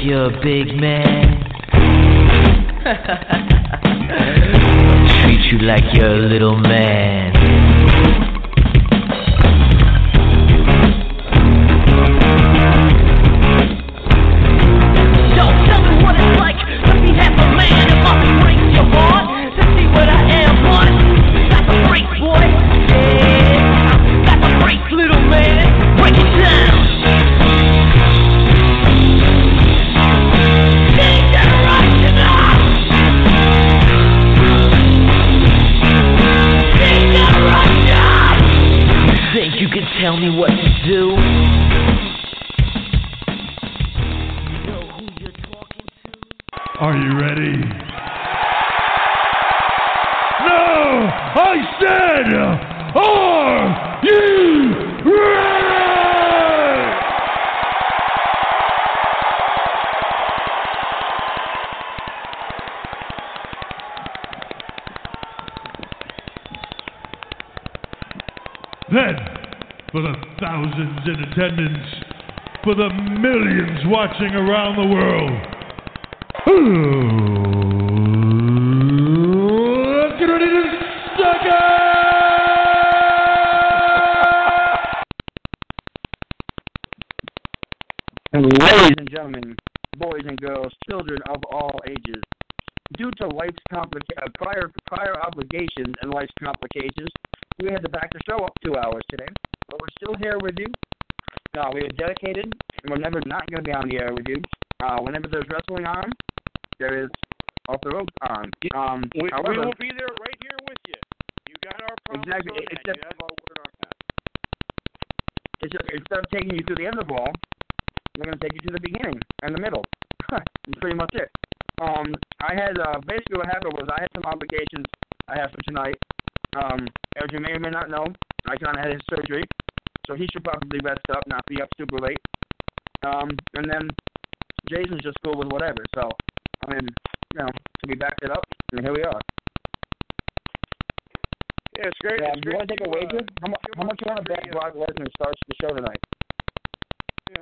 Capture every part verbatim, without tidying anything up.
you're a big man. Treat you like you're a little man. Don't tell me what it's like to be half a man. It must break your heart to see what I am, but got the break, boy. Yeah, got the break, little man. Break it down. Think you can tell me what to do? You know who you're talking to? Are you ready? No! I said, are you ready? Then, for the thousands in attendance, for the millions watching around the world, let's get ready to suck it! Ladies and gentlemen, boys and girls, children of all ages, due to life's complica- uh, prior prior obligations and life's complications, we had to back the show up two hours today, but we're still here with you. Uh, we are dedicated, and we're never not going to be on the air with you. Uh, whenever there's wrestling on, there is off the rope on. Um, we, however, we will be there right here with you. You got our promise exactly, on that. except, You have our word on that. It's just, instead of taking you to the end of the ball, we're going to take you to the beginning and the middle. That's pretty much it. Um, I had, uh, basically what happened was I had some obligations I have for tonight. Um, as you may or may not know, I kind of had his surgery, so he should probably rest up, not be up super late. Um, and then Jason's just cool with whatever, so, I mean, you know, so we backed it up, and here we are. Yeah, it's great. Yeah, it's do you great want to take a uh, wager? How, mu- how much you want to bet Brock Lesnar starts the show tonight? Yeah.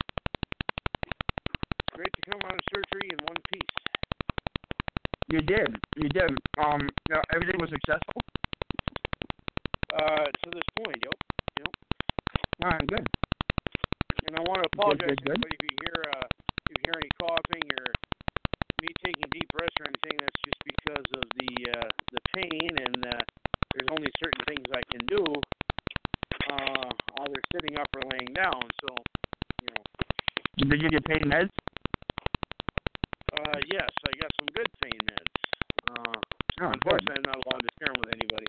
It's great to come out of surgery in one piece. You did. You did. Um, you know, everything was successful? Uh, to this point, yep. Yep. All right, good. And I want to apologize good, good, to everybody if you hear uh, if you hear any coughing or me taking deep breaths or anything. That's just because of the uh, the pain, and uh, there's only certain things I can do, uh, either sitting up or laying down. So, you know. Did you get pain meds? Uh, yes, I got some good pain meds. Uh, oh, unfortunately, I'm not allowed to share them with anybody.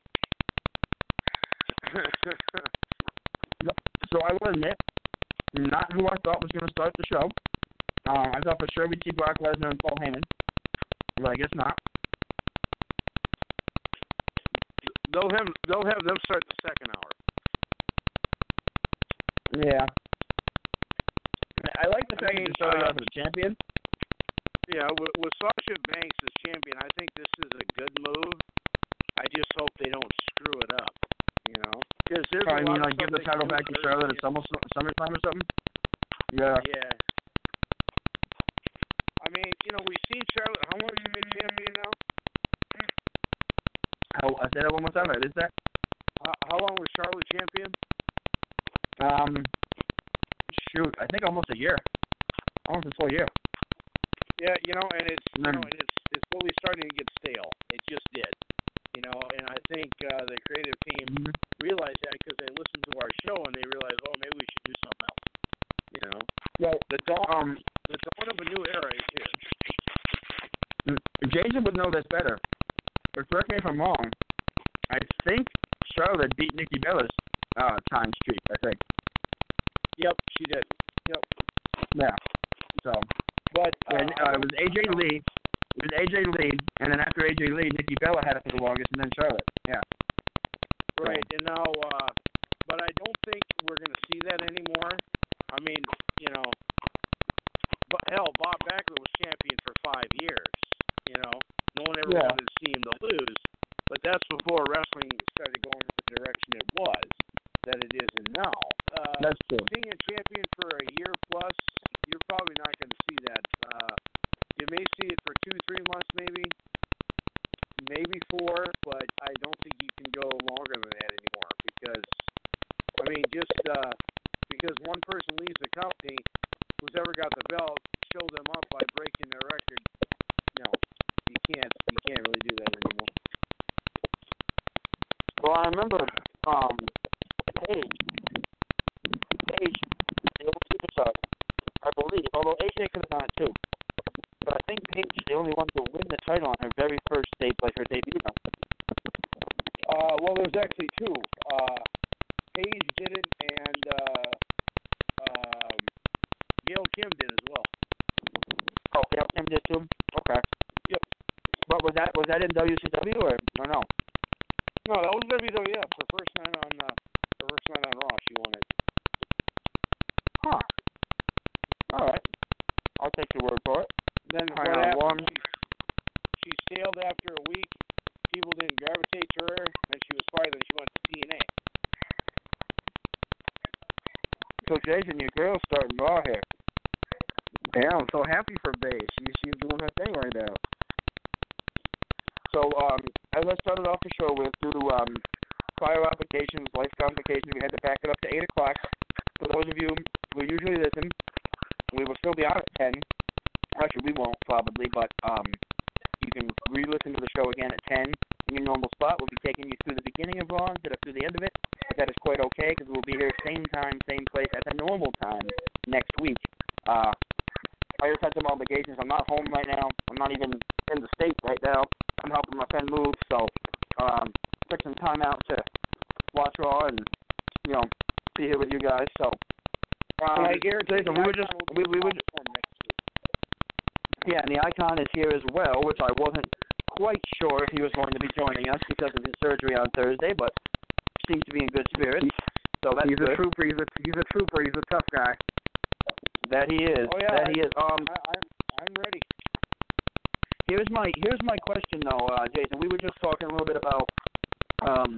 So I will admit, not who I thought was going to start the show. Uh, I thought for sure we'd see Brock Lesnar and Paul Heyman, but I guess not. They'll have they'll have them start the second hour. Yeah. I like the fact I mean, that you started uh, off as a champion. Yeah, with, with Sasha Banks as champion, I think this is a good move. I just hope they don't screw it up. You know, because there's Oh, a I lot mean, of like give stuff the they title can back do to with Charlotte her. at Summer, SummerSlam or something? Yeah. Yeah. I mean, you know, we've seen Charlotte. How long has she been champion now? How, I said that one more time. What is that? How, how long was Charlotte champion? Um, shoot, I think almost a year. Almost a full year. Yeah, you know, and it's you Mm. know, and it's it's slowly starting to get stale. It just did. You know, and I think uh, the creative team Mm-hmm. realized that because they listened to our show and they realized, oh, maybe we should do something else. You know, Well, the dawn, um, the dawn of a new era is here. Jason would know this better, but correct me if I'm wrong. I think Charlotte beat Nikki Bella's uh, time streak, I think. Yep, she did. Yep. Yeah. So, But uh, and, uh, it was A J Lee. It was A J Lee, and then after A J Lee, Nikki Bella had it for the longest, and then Charlotte. Yeah. right, and now, uh, but I don't think we're going to see that anymore. I mean, you know, but hell, Bob Backlund was champion for five years. You know, no one ever Yeah. wanted to see him to lose. But that's before wrestling started going the direction it was, that it is now. Uh, That's true. Being a champion for a year plus, you're probably not going to see that may see it for two, three months, maybe, maybe four, but I don't think you can go longer than that anymore because, I mean, just uh, because one person leaves the company, who's ever got the belt, show them up by breaking their record. No, you can't. You can't really do that anymore. Well, I remember um, Paige. Paige, the old superstar, I believe, although A J could have done it too. But I think Paige is the only one to win the title on her very first day, like her debut. Uh, well, there's actually two. Uh, Paige did it, and uh, um, Gail Kim did as well. Oh, Gail Kim did too? Okay. Yep. But was that was that in W C W or, or no? No, that was W W F. Her first night on uh, her first night on Raw, she won it. Huh. All right. I'll take your word for it. Then I what know, happened? one. She, she sailed after a week. People didn't gravitate to her, and she was fired. Then she went to T N A. So Jason, your girl's starting Raw here. Yeah, I'm so happy for Bay. She she's doing her thing right now. So, um, as I started off the show with, due to um, prior applications, life complications, we had to back it up to eight o'clock. For those of you who usually listen, we will still be on at ten. Actually, we won't probably, but um, you can re-listen to the show again at ten in your normal spot. We'll be taking you through the beginning of Raw instead of through the end of it. But that is quite okay because we'll be here same time, same place at the normal time next week. Uh, I just had some obligations. I'm not home right now. I'm not even in the state right now. I'm helping my friend move, so um, took some time out to watch Raw and, you know, be here with you guys. So, um, I guarantee Jason, we were just, we, we were just, yeah, and the Icon is here as well, which I wasn't quite sure if he was going to be joining us because of his surgery on Thursday, but seems to be in good spirits. So that's He's good. a trooper. He's a he's a trooper. He's a tough guy. That he is. Oh, yeah, that I, he is. Um, I, I'm, I'm ready. Here's my here's my question though, uh, Jason. We were just talking a little bit about um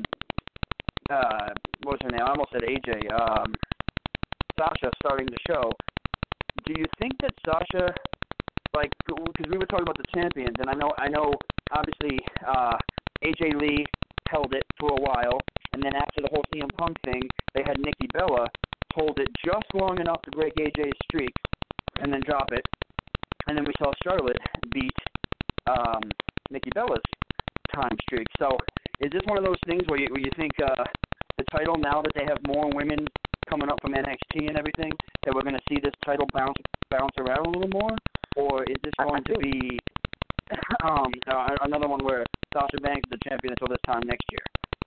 uh what's her name? I almost said A J. Um, Sasha starting the show. Do you think that Sasha, like, because we were talking about the champions, and I know I know obviously uh, A J Lee held it for a while, and then after the whole C M Punk thing, they had Nikki Bella hold it just long enough to break A J's streak, and then drop it, and then we saw Charlotte beat Um, Nikki Bella's time streak. So, is this one of those things where you where you think uh, the title, now that they have more women coming up from N X T and everything, that we're going to see this title bounce bounce around a little more, or is this going to be um, uh, another one where Sasha Banks is the champion until this time next year?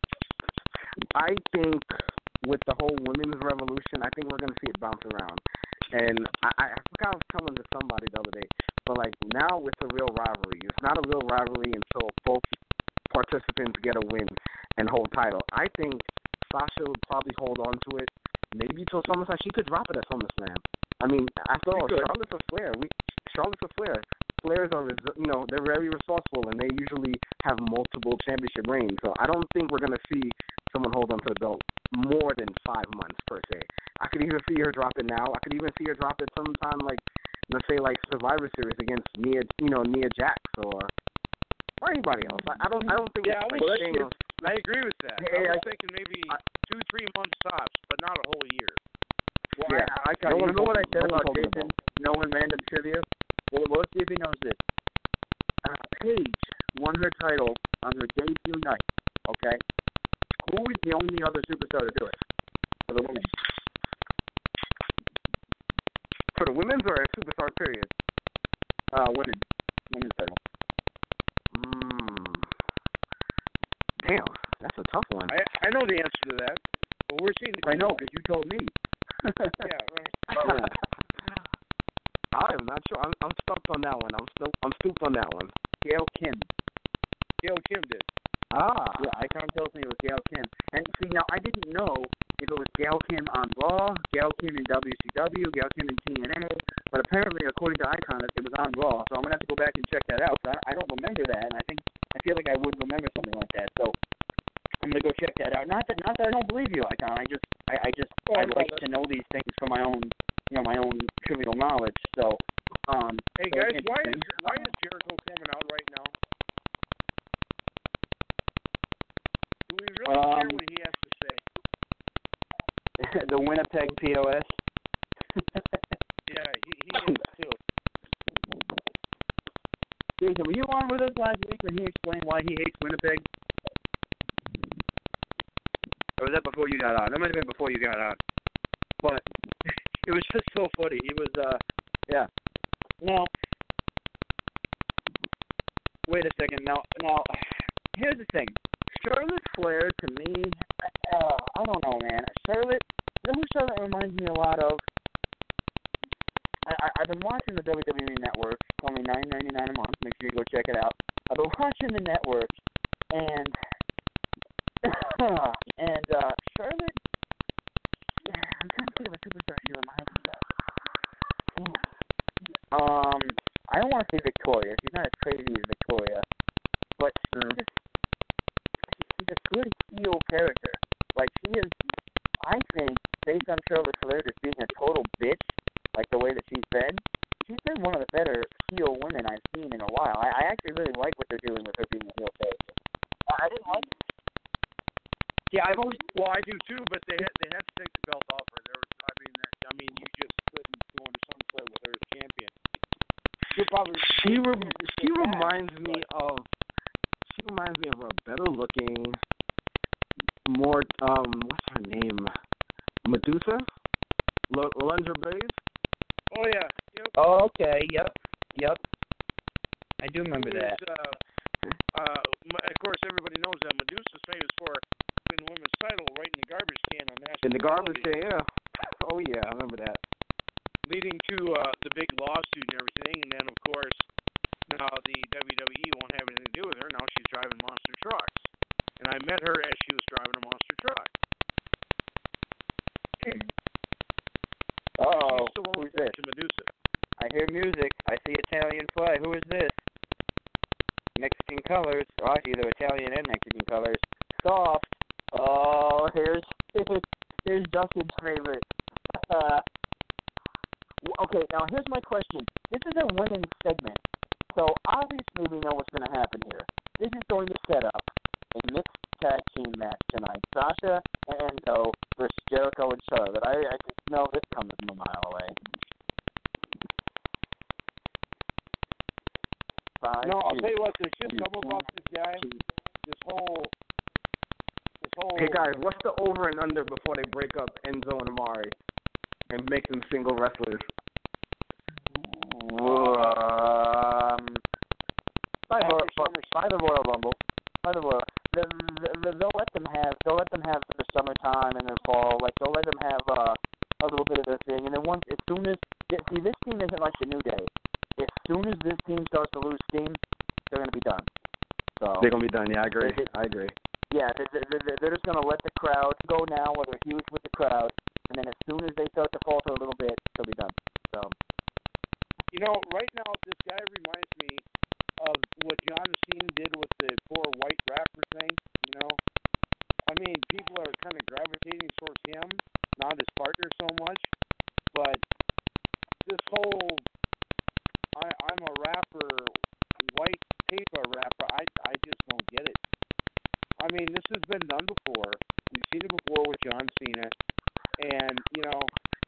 I think with the whole women's revolution, I think we're going to see it bounce around. And I, I forgot I was telling to somebody the other day, but like now it's a real rivalry. It's not a real rivalry until both participants get a win and hold title. I think Sasha would probably hold on to it maybe till SummerSlam. She could drop it at SummerSlam. I mean, after all, Charlotte's a Flair. We Charlotte's a Flair. Flairs are, you know, they're very resourceful and they usually have multiple championship reigns. So I don't think we're gonna see someone hold on to the belt more than five months per se. I could even see her drop it now. I could even see her drop it sometime like, let's say like Survivor Series against Nia, you know, Nia Jax or or anybody else. I, I don't, I don't think. Yeah, it's well, like that's thing of, I agree with that. Hey, I was I- thinking maybe two, three months tops, but not a whole year. Well, Yeah, I, I, I no one you know what I told- said no one about told me Jason knowing random trivia? Well, let's see if he knows this. Uh, Paige won her title on her debut night, okay? Who is the only other superstar to do it for the women? for the women's or a superstar period. Uh, women. Women's title. Mm. Damn, that's a tough one. I I know the answer to that, but we're seeing the I know, because you told me. Yeah, right. I am not sure. I'm, I'm stumped on that one. I'm still, I'm stooped on that one. Gail Kim. Gail Kim did. Ah, Yeah, Icon tells me it was Gail Kim. And see, now I didn't know if it was Gail Kim on Raw, Gail Kim in W C W, Gail Kim in T N A, but apparently, according to Icon, it was on Raw. So I'm gonna have to go back and check that out. I, I don't remember that, and I think I feel like I would remember something like that. So I'm gonna go check that out. Not that, not that I don't believe you, Icon. I just, I, I just, Well, I like to know these things for my own, you know, my own trivial knowledge. So, um, Hey so guys, it's why is interesting. why is the Winnipeg P O S. Yeah, he, he is too. Jason, were you on with us last week when he explained why he hates Winnipeg? Or was that before you got on? That might have been before you got on. But it was just so funny. He was, uh, yeah. Now, wait a second. Now, now, here's the thing. Charlotte Flair, to me, uh, I don't know, man. Charlotte, you know who Charlotte reminds me a lot of? I, I, I've been watching the W W E Network. It's only nine ninety-nine a month. Make sure you go check it out. I've been watching the network, and and uh, Charlotte. I'm trying to think of a superstar she reminds me of. Um, I don't want to say Victoria. She's not as crazy as Victoria, but she's just she's a good heel character. Like she is, I think, based on Charlotte Flair just being a total bitch. Like the way that she's been, she's been one of the better heel women I've seen in a while. I, I actually really like what they're doing with her being a heel character. I didn't like it. Yeah, I've always. Well, I do too, but they had they had to take the belt off her. There was, I mean, there, I mean, you just couldn't go into some play with her as champion. She probably she re- she reminds me of she reminds me of a better looking, more um what's her name, Medusa, L- Alundra Blaze. Oh yeah. Yep. Oh, okay. Yep. Yep. I do remember Who that. is, uh, uh, of course, everybody knows that Medusa's famous for putting the women's title right in the garbage can on national In the garbage television, can, yeah. Oh yeah, I remember that. leading to uh, the big lawsuit and everything. And then, of course, now the W W E won't have anything to do with her. Now she's driving monster trucks. And I met her as she was driving a monster truck. Oh, She's the one who's with this? the Medusa. I hear music. I see Italian flag. Who is this? Mexican colors. Oh, I see either Italian and Mexican colors. Soft. Oh, here's here's Justin's favorite. Uh, okay, now here's my question. This is a women's segment, so obviously we know what's going to happen here. This is going to set up a mixed tag team match tonight. Sasha and Enzo versus Jericho and Charlotte. I, I just know this coming from a mile away. Five, No, I'll two, tell you what. There's just two, something about this guy. This whole, this whole. Hey guys, what's the over and under before they break up Enzo and Amari and make them single wrestlers? Um, by the, After by, by the Royal Rumble. By the Royal, they, they, they'll let them have. They'll let them have the summertime and their fall. Like they'll let them have uh, a little bit of their thing, and then once, as soon as see, this team isn't like the New Day. As soon as this team starts to lose steam, they're gonna be done. So They're gonna be done. Yeah, I agree. They, I agree. Yeah, they, they, they're just gonna let the crowd go now, where they're huge with the crowd, and then as soon as they start to falter a little bit, they'll be done. So. You know, right now this guy reminds me of what John Cena did with the poor white rapper thing. You know, I mean, people are kind of gravitating towards him, not his partner so much. But this whole I, I'm a rapper, white paper rapper, I I just don't get it. I mean, this has been done before. We've seen it before with John Cena, and you know.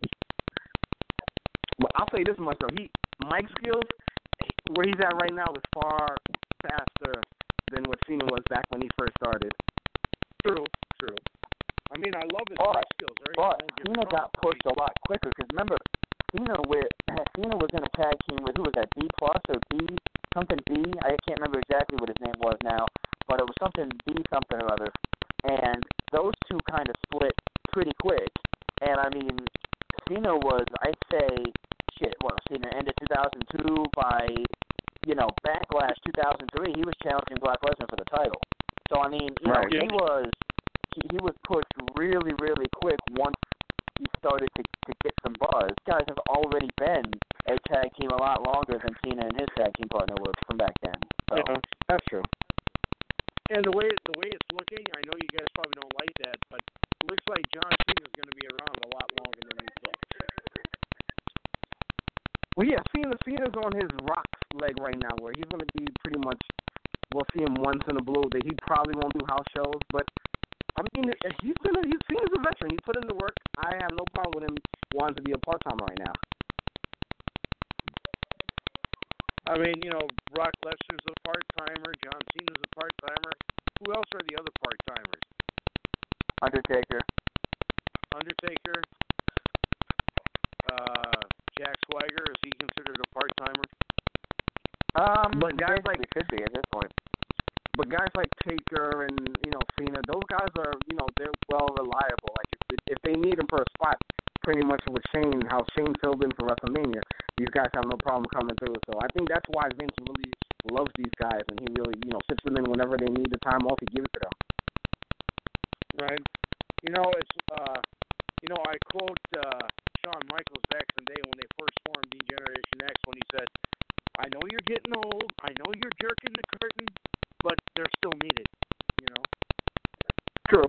Well, I'll say this much though. He Mike skills, where he's at right now, is far faster than what Cena was back when he first started. True, true. I mean, I love his But, mic skills. Right? but Cena got pushed a lot quicker because remember, Cena with Cena was in a tag team with who was that? B plus or B something B? I can't remember exactly what his name was now, but it was something B something or other. And those two kind of split pretty quick. And I mean, Cena was, I'd say, shit. What was Cena? End of two thousand two. By you know Backlash two thousand three, he was challenging Brock Lesnar for the title. So I mean, you Right. know, he was he, he was pushed really, really quick once he started to, to get some buzz. Guys have already been a tag team a lot longer than Cena and his tag team partner were from back then. So. Yeah, that's true. And the way the way it's looking, I know you guys probably don't like that, but it looks like John Cena is going to be around a lot longer than we thought. Well, yeah, Cena, Cena's on his Rock's leg right now, where he's going to be pretty much. We'll see him once in a blue. That he probably won't do house shows, but I mean, he's been a, he's seen as a veteran. He's put in the work. I have no problem with him wanting to be a part timer right now. I mean, you know, Brock Lesnar's a part timer. John Cena's a part timer. Who else are the other part timers? Undertaker. Undertaker. Uh, Jack Swagger, is he considered a part timer? Um, But guys basically like- could be at this point. But guys like Taker and, you know, Cena, those guys are, you know, they're well reliable. Like, if, if they need them for a spot, pretty much with Shane, how Shane filled in for WrestleMania, these guys have no problem coming through. So I think that's why Vince really loves these guys, and he really, you know, sits them in whenever they need the time off, he gives it to them. Right. You know, it's, uh, you know, I quote uh, Shawn Michaels back in the day when they first formed D-Generation X when he said, I know you're getting old, I know you're jerking the curtain, but they're still needed, you know? True.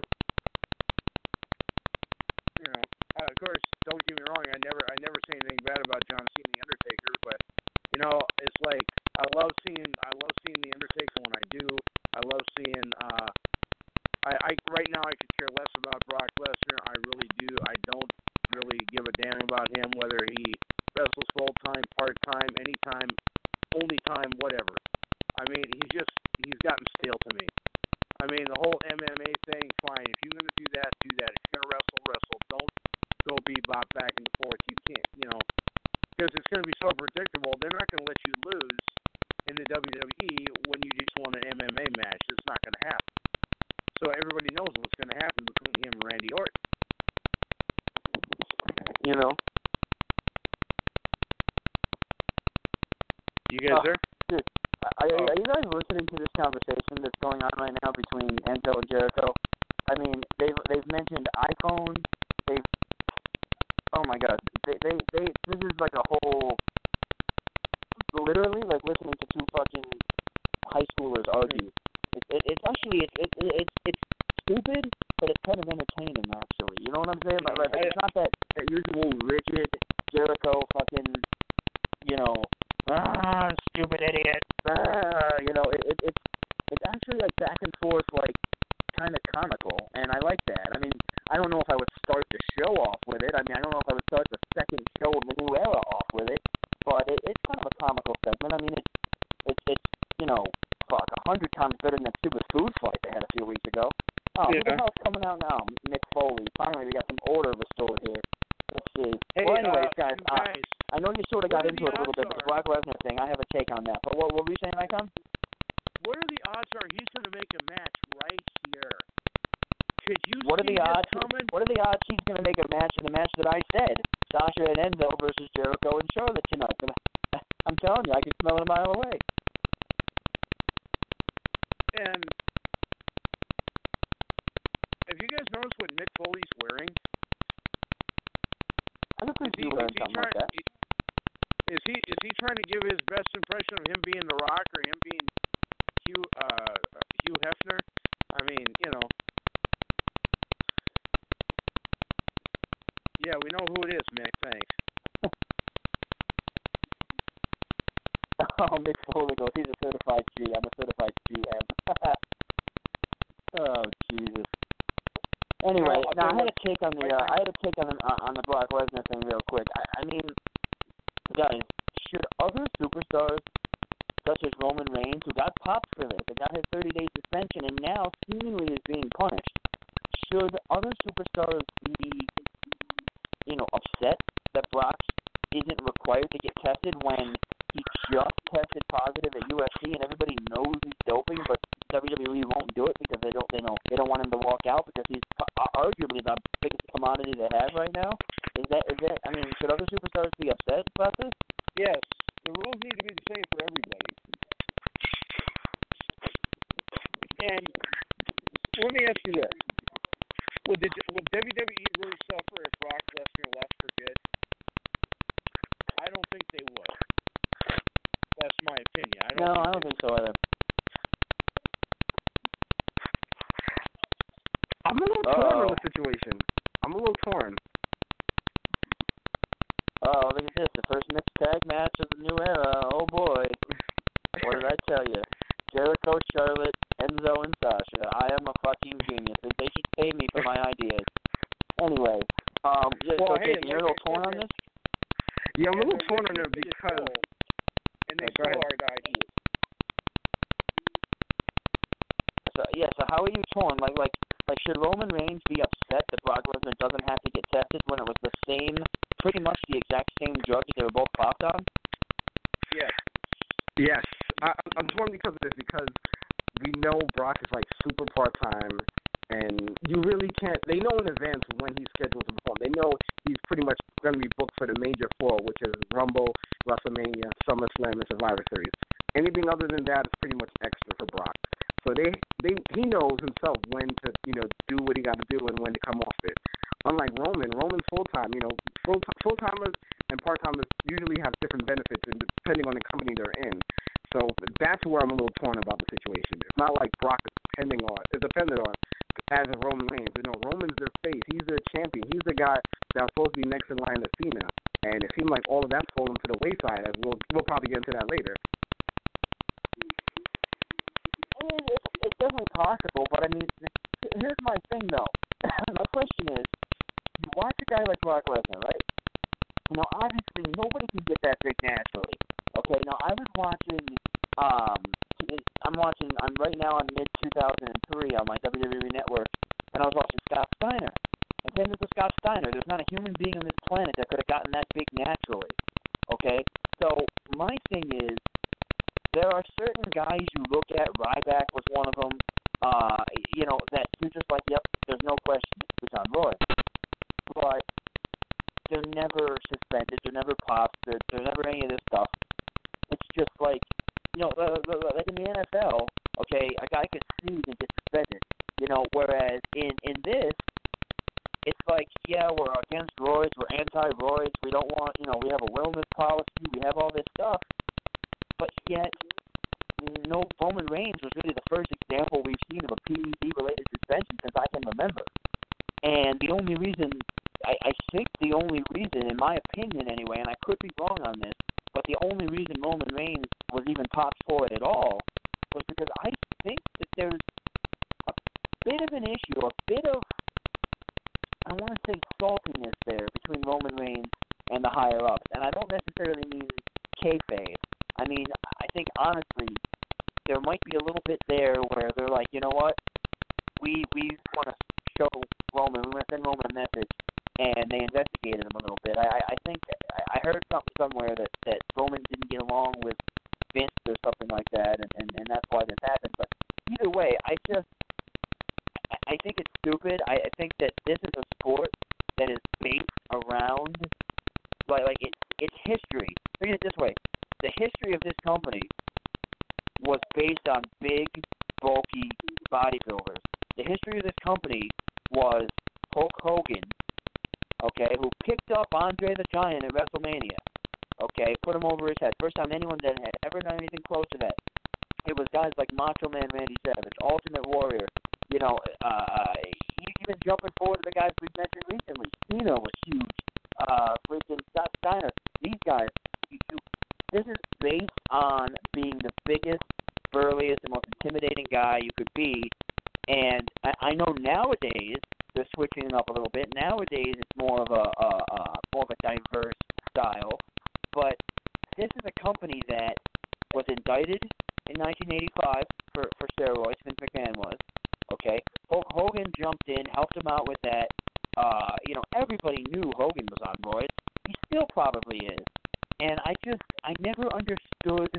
You know, uh, of course, don't get me wrong, I never I never say anything bad about John Cena and The Undertaker, but, you know, it's like, I love seeing, I love seeing The Undertaker when I do. I love seeing, uh, I, I right now I could care less about Brock Lesnar. I really do. I don't really give a damn about him, whether he wrestles full-time, part-time, anytime, only time, whatever. I mean, he's just, he's gotten stale to me. I mean, the whole M M A thing, fine. If you're going to do that, do that. If you're going to wrestle, wrestle. Don't go bebop back and forth. You can't, you know, because it's going to be so predictable. They're not going to let you lose in the W W E when you just won an M M A match. It's not going to happen. So everybody knows what's going to happen between him and Randy Orton. You know? You guys Oh, there? Dude, are, Oh. are you guys listening to this conversation that's going on right now between Enzo and Jericho? I mean, they've they've mentioned iPhone. They've oh my God, they they they this is like a whole literally like listening to two fucking high schoolers argue. It, it, it's actually it's it, it, it's it's stupid, but it's kind of entertaining actually. You know what I'm saying? Like, like it's not that that usual rigid Jericho fucking you know. Ah, stupid idiot. Ah, you know, it, it, it's it's actually like back and forth, like kind of comical, and I like that. I mean, I don't know if I would start the show off with it. I mean, I don't know if I would start the second show of the new era off with it, but it, it's kind of a comical segment. I mean, it's it's it's you know, fuck, a hundred times better than that stupid food fight they had a few weeks ago. Oh, Yeah. what the hell's coming out now? Mick Foley. Finally, we got some order restored here. Let's see. Hey, well, anyways, uh, guys, uh, guys, I know you sort of what got are into the it a little bit, odds but the Brock Lesnar thing, I have a take on that. But what, what were you saying, Icon? what are the odds are he's going to make a match right here? Could you What are see the this odds? coming? What are the odds he's going to make a match in the match that I said? Sasha and Enzo versus Jericho and Charlotte tonight. I'm telling you, I can smell it a mile away. And have you guys noticed what Mick Foley's wearing? I don't think Is he, you is learned he something trying? like that. Is he is he trying to give his best impression of him being The Rock or him being Hugh uh, Hugh Hefner? I mean, you know. Yeah, we know who it is, Mick. Thanks. Oh, Mick Foley goes, he's a certified G. I'm a certified G M. Oh, Jesus. Anyway, Well, now I there had a was- take on the uh, I had a take on the uh, on the Brock Lesnar thing real quick. I, I mean, guys, should other superstars such as Roman Reigns, who got popped for this, that got his thirty day suspension and now seemingly is being punished, should other superstars be, you know, upset that Brock isn't required to get tested when he just tested positive at U F C and everybody knows he's doping, but W W E won't do it because they don't they know they don't want him to walk out because he's arguably the biggest commodity they have right now. Is that is that I mean, should other superstars be upset about this? Yes, the rules need to be the same for everybody. And let me ask you this: Would the would W W E really suffer if Brock Lesnar left for good? I don't think they would. That's my opinion. I don't No, think I don't think so either. I'm a little Uh-oh. torn on the situation. I'm a little torn. Oh, look at this. The first mixed tag match of the new era. Oh, boy. What did I tell you? Jericho, Charlotte, Enzo, and Sasha. I am a fucking genius. They should pay how are you torn? Like, like, like, should Roman Reigns be upset that Brock Lesnar doesn't have to get tested when it was the same, pretty much the exact same drug that they were both popped on? Yeah. Yes. I, I'm torn because of this, because we know Brock is like super part-time, and you really can't, they know in advance when he's scheduled to perform. They know he's pretty much going to be booked for the major four, which is Rumble, WrestleMania, SummerSlam, and Survivor Series. Anything other than that is pretty much extra for Brock. So they, they, he knows himself when to, you know, do what he got to do and when to come off it. Unlike Roman, Roman's full-time. You know, full, full-timers and part-timers usually have different benefits and depending on the company they're in. So that's where I'm a little torn about the situation. It's not like Brock is depending on, is dependent on as a Roman Reigns. You know, Roman's their face. He's their champion. He's the guy that's supposed to be next in line to Cena. And it seemed like all of that's fallen to the wayside, as we'll we'll probably get into that later. I mean, it's, it's definitely possible, but I mean, here's my thing though. My question is, you watch a guy like Brock Lesnar, right? You know, obviously nobody can get that big naturally. Okay, now I was watching, um, I'm watching, I'm right now on mid two thousand three on my W W E network, and I was watching Scott Steiner. And same as with Scott Steiner, there's not a human being on this planet that could have gotten that big naturally. Okay, so my thing is, there are certain guys you look at, Ryback was one of them, uh, you know, that you're just like, yep, there's no question, it's on Roy. But they're never suspended, they're never popped, they're, they're never any of this stuff. It's just like, you know, uh, like in the N F L, okay, a guy could sneeze and get suspended, you know, whereas in, in this, it's like, yeah, we're against roids, we're anti-roids, we don't want, you know, we have a wellness policy, we have all this stuff, but yet, no, Roman Reigns was really the first example we've seen of a P E D-related suspension since I can remember. And the only reason, I, I think the only reason, in my opinion anyway, and I could be wrong on this, but the only reason Roman Reigns was even popped for it at all was because I think that there's a bit of an issue, a bit of, I want to say saltiness there between Roman Reigns and the higher-ups. And I don't necessarily mean kayfabe. I mean, I think, honestly, there might be a little bit there where they're like, you know what, we we want to show Roman, we want to send Roman a message, and they investigated him a little bit. I, I think, I heard something somewhere that, that Roman didn't get along with Vince or something like that, and, and, and that's why this happened. But either way, I just, I think it's stupid. I, I think that this is a sport that is based around, like, like it, it's history. Look at it this way. The history of this company was based on big, bulky bodybuilders. The history of this company was Hulk Hogan, okay, who picked up Andre the Giant at WrestleMania, okay, put him over his head. First time anyone that had ever done anything close to that. It was guys like Macho Man Randy Savage, Ultimate Warrior, you know, uh, even jumping forward to the guys we've mentioned recently. Cena was huge. Uh, freaking Scott Steiner. These guys, you, you, this is based on being the biggest, burliest, and most intimidating guy you could be. And I, I know nowadays they're switching it up a little bit. Nowadays it's more of a, a, a more of a diverse style. But this is a company that was indicted in nineteen eighty-five for, for steroids. Vince McMahon was. Okay, Hulk Hogan jumped in, helped him out with that. Uh, you know, everybody knew Hogan was on roids. He still probably is. And I just, I never understood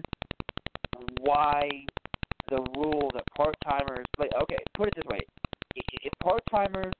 why the rule that part-timers, like, okay, put it this way. If, if part-timers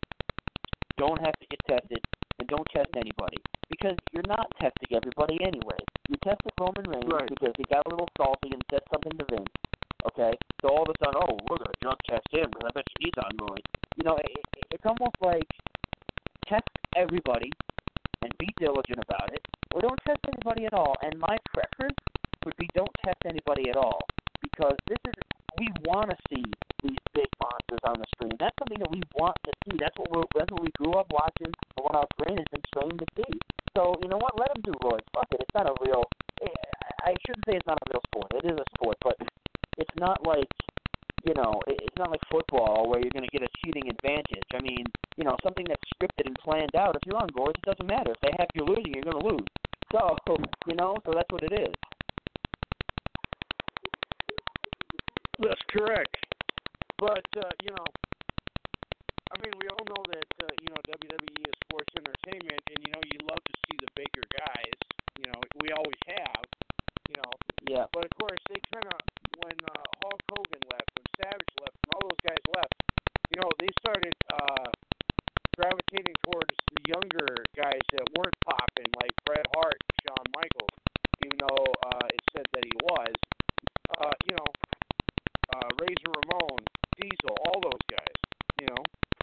don't have to get tested, then don't test anybody. Because you're not testing everybody anyway. You tested Roman Reigns right. because he got a little salty and said something to Vince. Okay, so all of a sudden, oh, we're going to drug test him because I bet you he's on roids. You know, it, it, it's almost like test everybody and be diligent about it, or don't test anybody at all. And my preference would be don't test anybody at all, because this is, we want to see these big monsters on the screen. That's something that we want to see. That's what, we're, that's what we grew up watching, and what our brain has been trained to see. So, you know what, let them do roids. Fuck it, it's not a real, I shouldn't say it's not a real sport. It is a sport, but it's not like, you know, it's not like football where you're going to get a cheating advantage. I mean, you know, something that's scripted and planned out, if you're on board, it doesn't matter. If they have you losing, you're going to lose. So, you know, so that's what it is. That's correct. But uh, you know, I mean, we all know that uh, you know W W E is sports entertainment, and you know you love to see the bigger guys. You know, we always have. You know, Yeah. but of course they kind of when uh, Hulk Hogan left, when Savage left, and all those guys left. You know, they started uh, gravitating towards the younger guys that weren't popping, like Bret Hart, Shawn Michaels, even though uh, it said that he was. Uh, you know, uh, Razor Ramon, Diesel, all those guys. You know.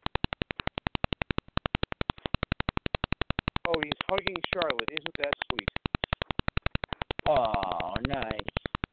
Oh, he's hugging Charlotte. Isn't that sweet? Oh, nice.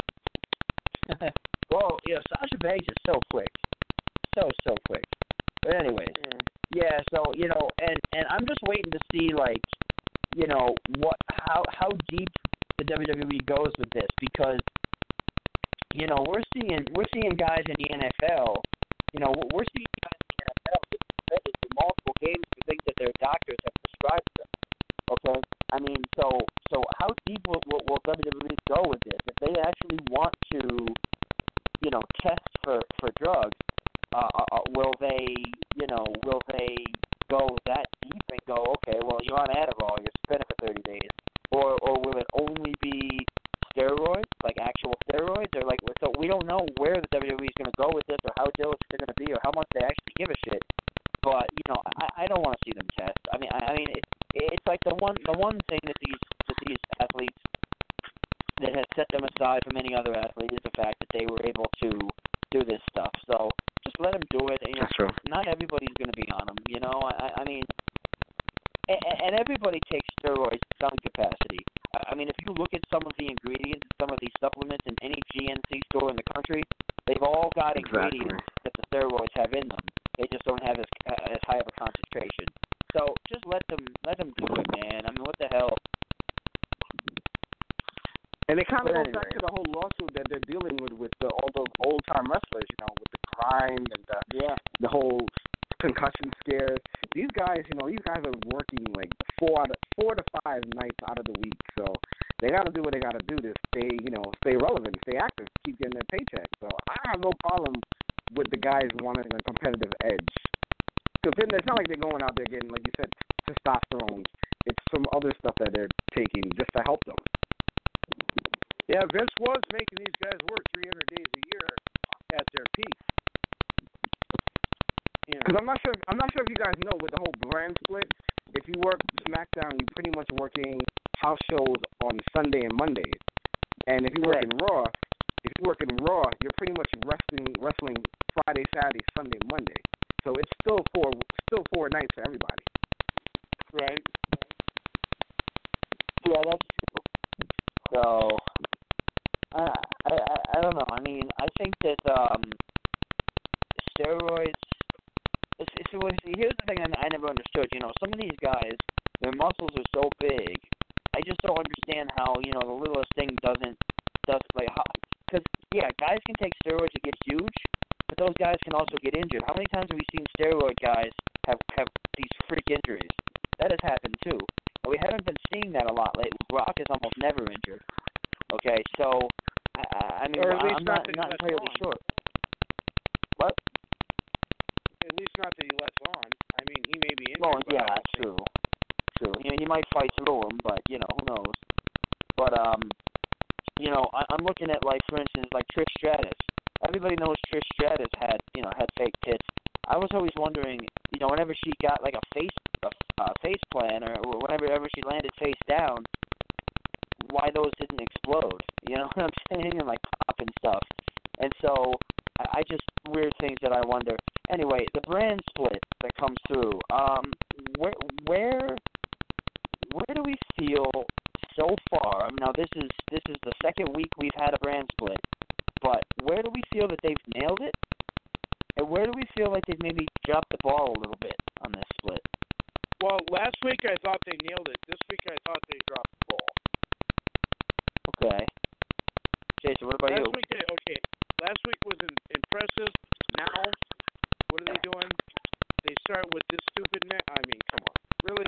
Well, you know, Sasha Banks is so quick. So, so quick. But anyways, Yeah. yeah, so, you know, and, and I'm just waiting to see, like, you know, what, how, how deep the W W E goes with this, because, you know, we're seeing, we're seeing guys in the N F L, you know, we're seeing guys in the N F L get suspended for multiple games for things that their doctors have prescribed them. Okay, I mean, so so how deep will, will, will W W E go with this? If they actually want to, you know, test for for drugs, uh, uh, will they, you know, will they go that deep and go, okay, well, you're on Adderall, you're suspended for thirty days, or or will it only be steroids, like actual steroids, or like so we don't know where the W W E is going to go with this, or how diligent they're going to be, or how much they actually give a shit. But you know, I, I don't want to see them test. I mean, I, I mean, it, it's like the one the one thing that these that these athletes that has set them aside from any other athlete is the fact that they were able to do this stuff. So just let them do it. You know, That's true. Not everybody's going to be on them. You know, I, I mean, and, and everybody takes steroids to some capacity. I mean, if you look at some of the ingredients, some of these supplements in any G N C store in the country, they've all got Exactly. ingredients that the steroids have in them. They just don't have as as high of a concentration. So just let them let them do it, man. I mean, what the hell? And it kind of But goes back anyway. to the whole lawsuit that they're dealing with with the, all those old time wrestlers, you know, with the crime and the Yeah. the whole concussion scares. These guys, you know, these guys are working like four out of, four to five nights out of the week, so they got to do what they got to do to stay, you know, stay relevant, stay active, keep getting their paycheck. So I have no problem with the guys wanting a competitive edge. Because it's not like they're going out there getting, like you said, testosterone. It's some other stuff that they're taking just to help them. Yeah, Vince was making these guys work three hundred days a year at their peak. You know. Because I'm not sure. I'm not sure if you guys know with the whole brand split. If you work SmackDown, you're pretty much working house shows on Sunday and Mondays. And if you work Right. in Raw, if you work in Raw, you're pretty much wrestling wrestling Friday, Saturday, Sunday, Monday. So it's still four still four nights for everybody. Right. Yeah, that's true. So I, I I I don't know. I mean, I think that um, steroids. It's, it's, it's, here's the thing I, I never understood. You know, some of these guys, their muscles are so big. I just don't understand how you know the littlest thing doesn't does like because yeah, guys can take steroids to get huge, but those guys can also get injured. How many times have we seen steroid guys have have these freak injuries? That has happened too. But we haven't been seeing that a lot lately. Brock is almost never injured. Okay, so I, I mean, Or at least I'm not not that he not lets entirely on. sure. What? At least not that he lets on. I mean, he may be injured. Well, but I yeah, don't think- true, true. You know, he might fight through them, but you know, who knows? But um, you know, I, I'm looking at like, for instance, like Trish Stratus. Everybody knows Trish Stratus had, you know, had fake tits. I was always wondering, you know, whenever she got like a face, a, a face plan, or whenever ever she landed face down, why those didn't explode? You know what I'm saying? And like pop and stuff. And so I, I just weird things that I wonder. Anyway, the brand split that comes through. Um, where where where do we feel so far? I mean, now this is this is the second week we've had a brand split, but where do we feel that they've nailed it, and where do we feel like they've maybe dropped the ball a little bit on this split? Well, last week I thought they nailed it. This week I thought they dropped the ball. Okay. Jason, what about last you? week, they, okay. Last week was in, impressive. Now, what are they doing? They start with this stupid net. I mean, come on, really?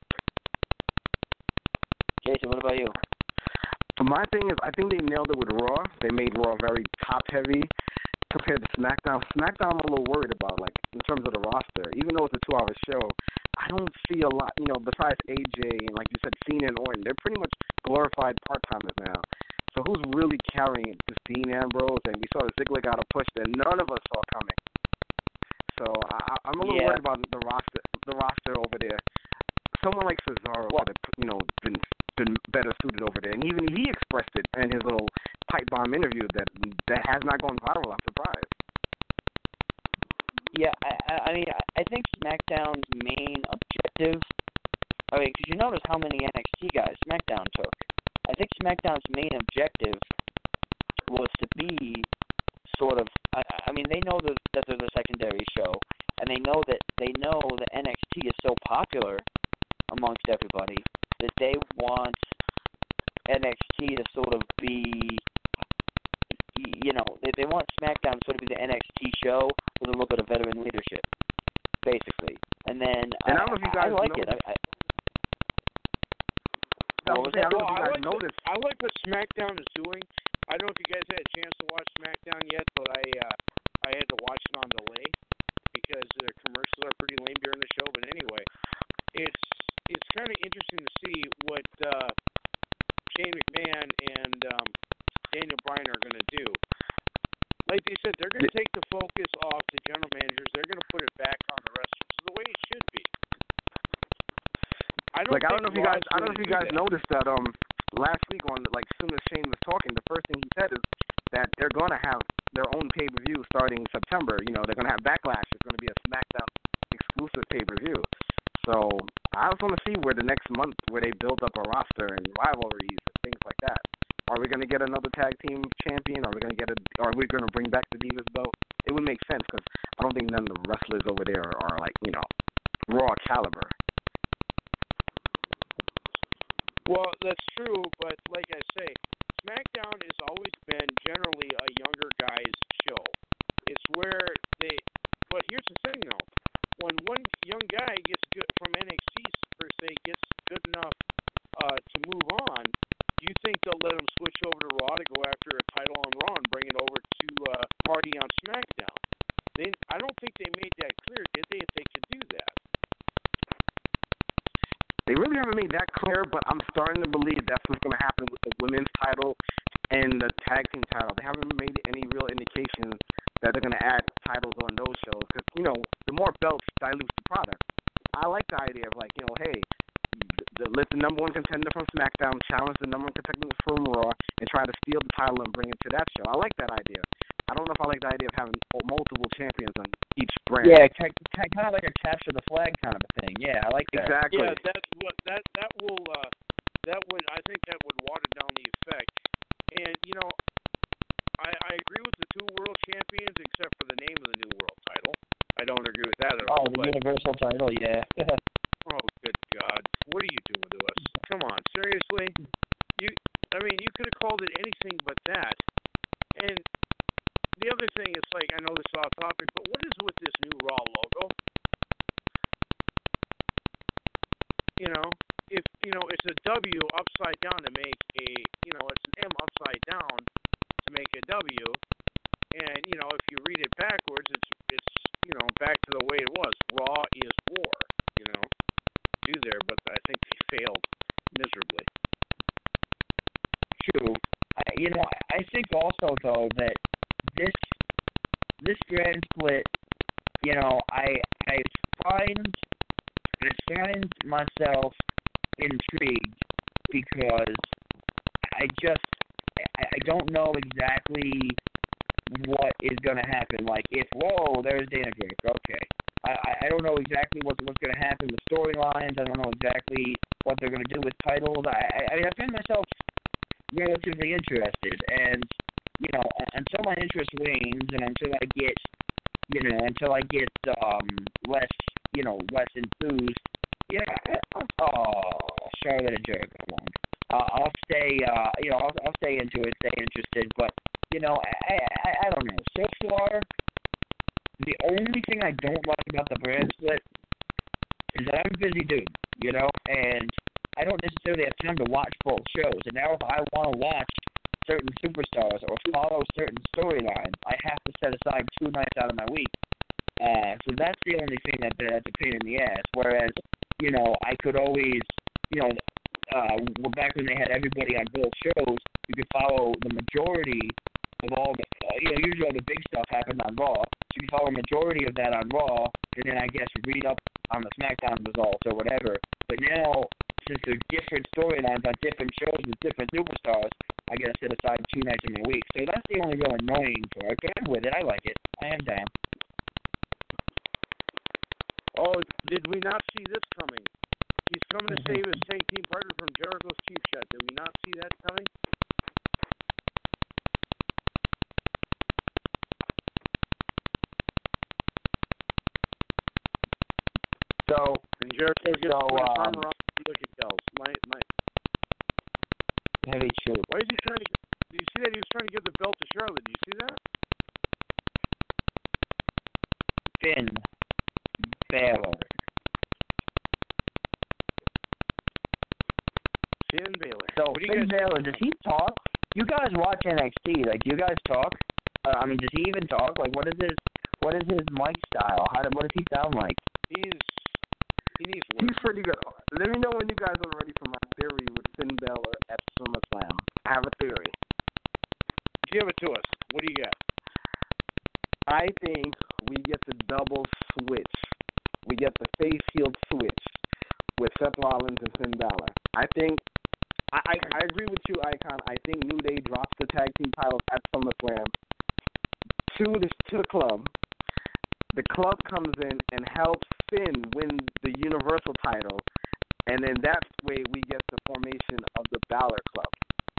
Jason, what about you? But my thing is, I think they nailed it with Raw. They made Raw very top heavy, compared to SmackDown. SmackDown, I'm a little worried about, like in terms of the roster. Even though it's a two-hour show, I don't see a lot. You know, besides A J and like you said, Cena and Orton, they're pretty much glorified part-timers now. So who's really carrying it? Just Dean Ambrose, and we saw that Ziggler got a push that none of us saw coming. So I, I'm a little Yeah. worried about the roster, the roster over there. Someone like Cesaro Well- could have, you know, been been better suited over there, and even he expressed it in his little pipe bomb interview that that has not gone viral. I'm surprised. Yeah, I, I- I mean, I think SmackDown's main objective. I mean, because you notice how many N X T guys SmackDown took. I think SmackDown's main objective was to be sort of. I, I mean, they know that, that they're the secondary show, and they know that they know that N X T is so popular amongst everybody that they want N X T to sort of be, you know, they, they want SmackDown to sort of be the N X T show with a look at a veteran leadership, basically. And then And I I, don't know if you I guys like it. noticed. I, I, I what was was saying, I that? don't know Well, if you I guys like the- noticed. I like what SmackDown is doing. I don't know if you guys had a chance to watch SmackDown yet, but I uh, I had to watch it on delay because the commercials are pretty lame during the show. But anyway, it's it's kind of interesting to see what uh, Shane McMahon and um, Daniel Bryan are going to do. Like they said, they're going to take the focus off the general managers. They're going to put it back on the wrestlers, the way it should be. I don't Like I don't know if you guys, Raw's I don't know if you gonna guys do that. noticed that um last week on like as soon as Shane was talking, the first thing he said is that they're going to have their own pay per view starting September. You know, they're going to have Backlash. It's going to be a SmackDown exclusive pay per view. So I just want to see where the next month where they build up a roster and rivalries and things like that. Are we going to get another tag team champion? Are we going to get a? Are we going to bring back the Divas belt? It would make sense because I don't think none of the wrestlers over there are, are like you know Raw caliber. Well, that's true, but like I say, SmackDown has always been generally a younger guy's show. It's where they, but here's the thing though, when one young guy gets good from N X T per se gets good enough uh, to move on, do you think they'll let him switch over to Raw to go after a title on Raw and bring it over to uh, party on SmackDown? They, I don't think they made that clear, did they? If they could do that. They really haven't made that clear, but I'm starting to believe that's what's going to happen with the women's title and the tag team title. They haven't made any real indication that they're going to add titles on those shows because, you know, the more belts dilutes the product. I like the idea of, like, you know, hey, the, let the number one contender from SmackDown challenge the number one contender from Raw and try to steal the title and bring it to that show. I like that idea. I don't know if I like the idea of having multiple champions on each brand. yeah, kind of like a capture the flag kind of a thing. Yeah, I like that. Exactly. Yeah, that's what that that will uh, that would I think that would water down the effect. And you know, I I agree with the two world champions except for the name of the new world title. I don't agree with that at Oh, all. the But Universal title, yeah. oh, good God, what are you doing to us? Come on, seriously? You, I mean, you could have called it anything but that. And the other thing is, like, I know this is off topic, but what is with this new Raw logo? You know, if you know, it's a W upside down to make a, you know, it's an M upside down to make a W, and you know, if you read it backwards, it's it's you know back to the way it was. Raw is war. You know, do there, but I think they failed miserably. True. I, you know, I think also though that this this brand split, you know, I I find I find myself intrigued because I just I, I don't know exactly what is going to happen. Like if whoa, there's Dana Drake, okay. I, I don't know exactly what what's going to happen with storylines. I don't know exactly what they're going to do with titles. I I, I find myself relatively interested, and you know, until my interest wanes and until I get, you know, until I get um less, you know, less enthused, yeah, oh, Charlotte and Jericho won't. Uh, I'll stay, uh, you know, I'll, I'll stay into it, stay interested, but you know, I, I, I don't know. So far, the only thing I don't like about the brand split is that I'm a busy dude, you know, and I don't necessarily have time to watch both shows. And now if I want to watch certain superstars or follow certain storylines, I have to set aside two nights out of my week. Uh, so that's the only thing that that's a pain in the ass. Whereas, you know, I could always, you know, uh, well, back when they had everybody on both shows, you could follow the majority of all the, uh, you know, usually all the big stuff happened on Raw. So you could follow a majority of that on Raw, and then I guess read up on the SmackDown results or whatever. But now, since there's different storylines on different shows with different superstars, I gotta set aside two nights in my week. So that's the only real annoying part. But I'm with it. I like it. I am down. Oh, did we not see this coming? He's coming to save his tag team partner from Jericho's cheap shot. Did we not see that coming? So, and Jericho gets so, put his um, arm around Wicked Bells. My, my. Heavy shoot. Why is he trying to? Did you see that? He was trying to give the belt to Charlotte. Did you see that? Finn Balor. Finn Balor. So, what do you Finn guys Balor, does he talk? You guys watch N X T. Like, do you guys talk? Uh, I mean, does he even talk? Like, what is his, what is his mic style? How do, what does he sound like? He's he needs work. He's pretty good. Let me know when you guys are ready for my theory with Finn Balor at SummerSlam. I have a theory. Give it to us. What do you got? I think we get the double switch. We get the face heel switch with Seth Rollins and Finn Balor. I think I, I, I agree with you, Icon. I think New Day drops the tag team titles at SummerSlam to the to the club. The club comes in and helps Finn win the Universal title, and then that way we get the formation of the Balor Club.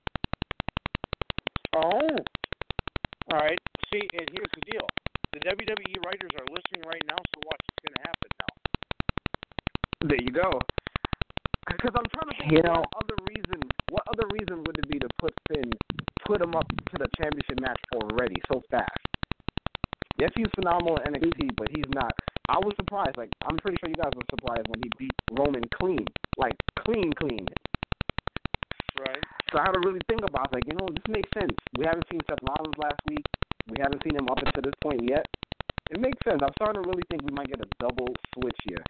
Oh. All right. See, and here's the deal. The W W E writers are listening right now, so watch what's going to happen now. There you go. Because I'm trying to think, You know, what other reason? What other reason would it be to put Finn, put him up to the championship match already so fast? Yes, he's phenomenal in N X T, but he's not. I was surprised. Like, I'm pretty sure you guys were surprised when he beat Roman clean, like clean, clean. Right. So I had to really think about, like, you know, this makes sense. We haven't seen Seth Rollins last week. We haven't seen him up until this point yet. It makes sense. I'm starting to really think we might get a double switch here.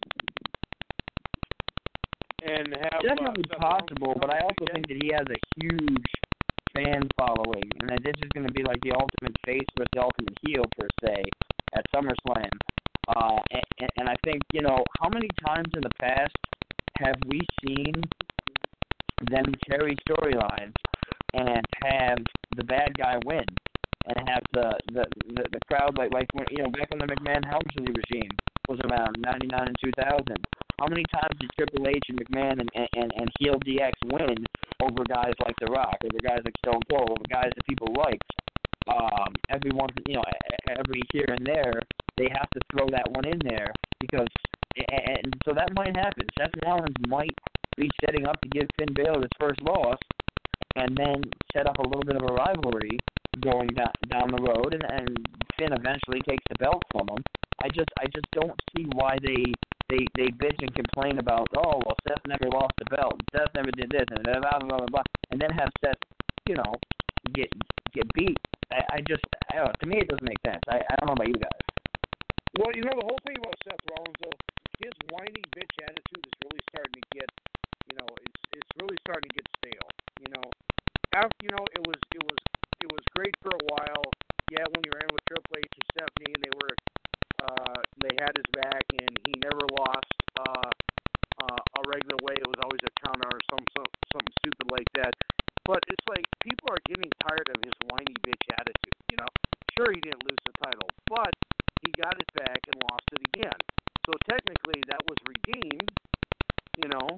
And have definitely uh, Seth possible, Rollins but I also again. think that he has a huge fan following, and that this is going to be like the ultimate face versus the ultimate heel, per se, at SummerSlam. Uh, and, and I think, you know, how many times in the past have we seen them carry storylines and have the bad guy win, and have the the, the, the crowd, like, like when, you know, back when the McMahon Helmsley regime was around, ninety-nine and two thousand. How many times did Triple H and McMahon and, and, and heel D X win over guys like The Rock, over guys like Stone Cold, over guys that people liked? Um, every once, you know, every here and there, they have to throw that one in there because, and so that might happen. Seth Rollins might be setting up to give Finn Balor his first loss, and then set up a little bit of a rivalry going down down the road, and, and Finn eventually takes the belt from him. I just, I just don't see why they. They they bitch and complain about, oh, well, Seth never lost the belt, Seth never did this, and blah, blah, blah, blah, blah, and then have Seth, you know, get get beat. I, I just, I don't know, to me it doesn't make sense. I, I don't know about you guys. Well, you know, the whole thing about Seth Rollins, though, his whiny bitch attitude is really starting to get, you know, it's it's really starting to get stale. You know, after, you know, it was it was it was great for a while. Yeah, when you were in with Triple H and Stephanie, and they were. Uh, they had his back, and he never lost uh, uh, a regular way. It was always a counter or some, some something stupid like that. But it's like people are getting tired of his whiny bitch attitude. You know, sure he didn't lose the title, but he got it back and lost it again. So technically, that was redeemed. You know,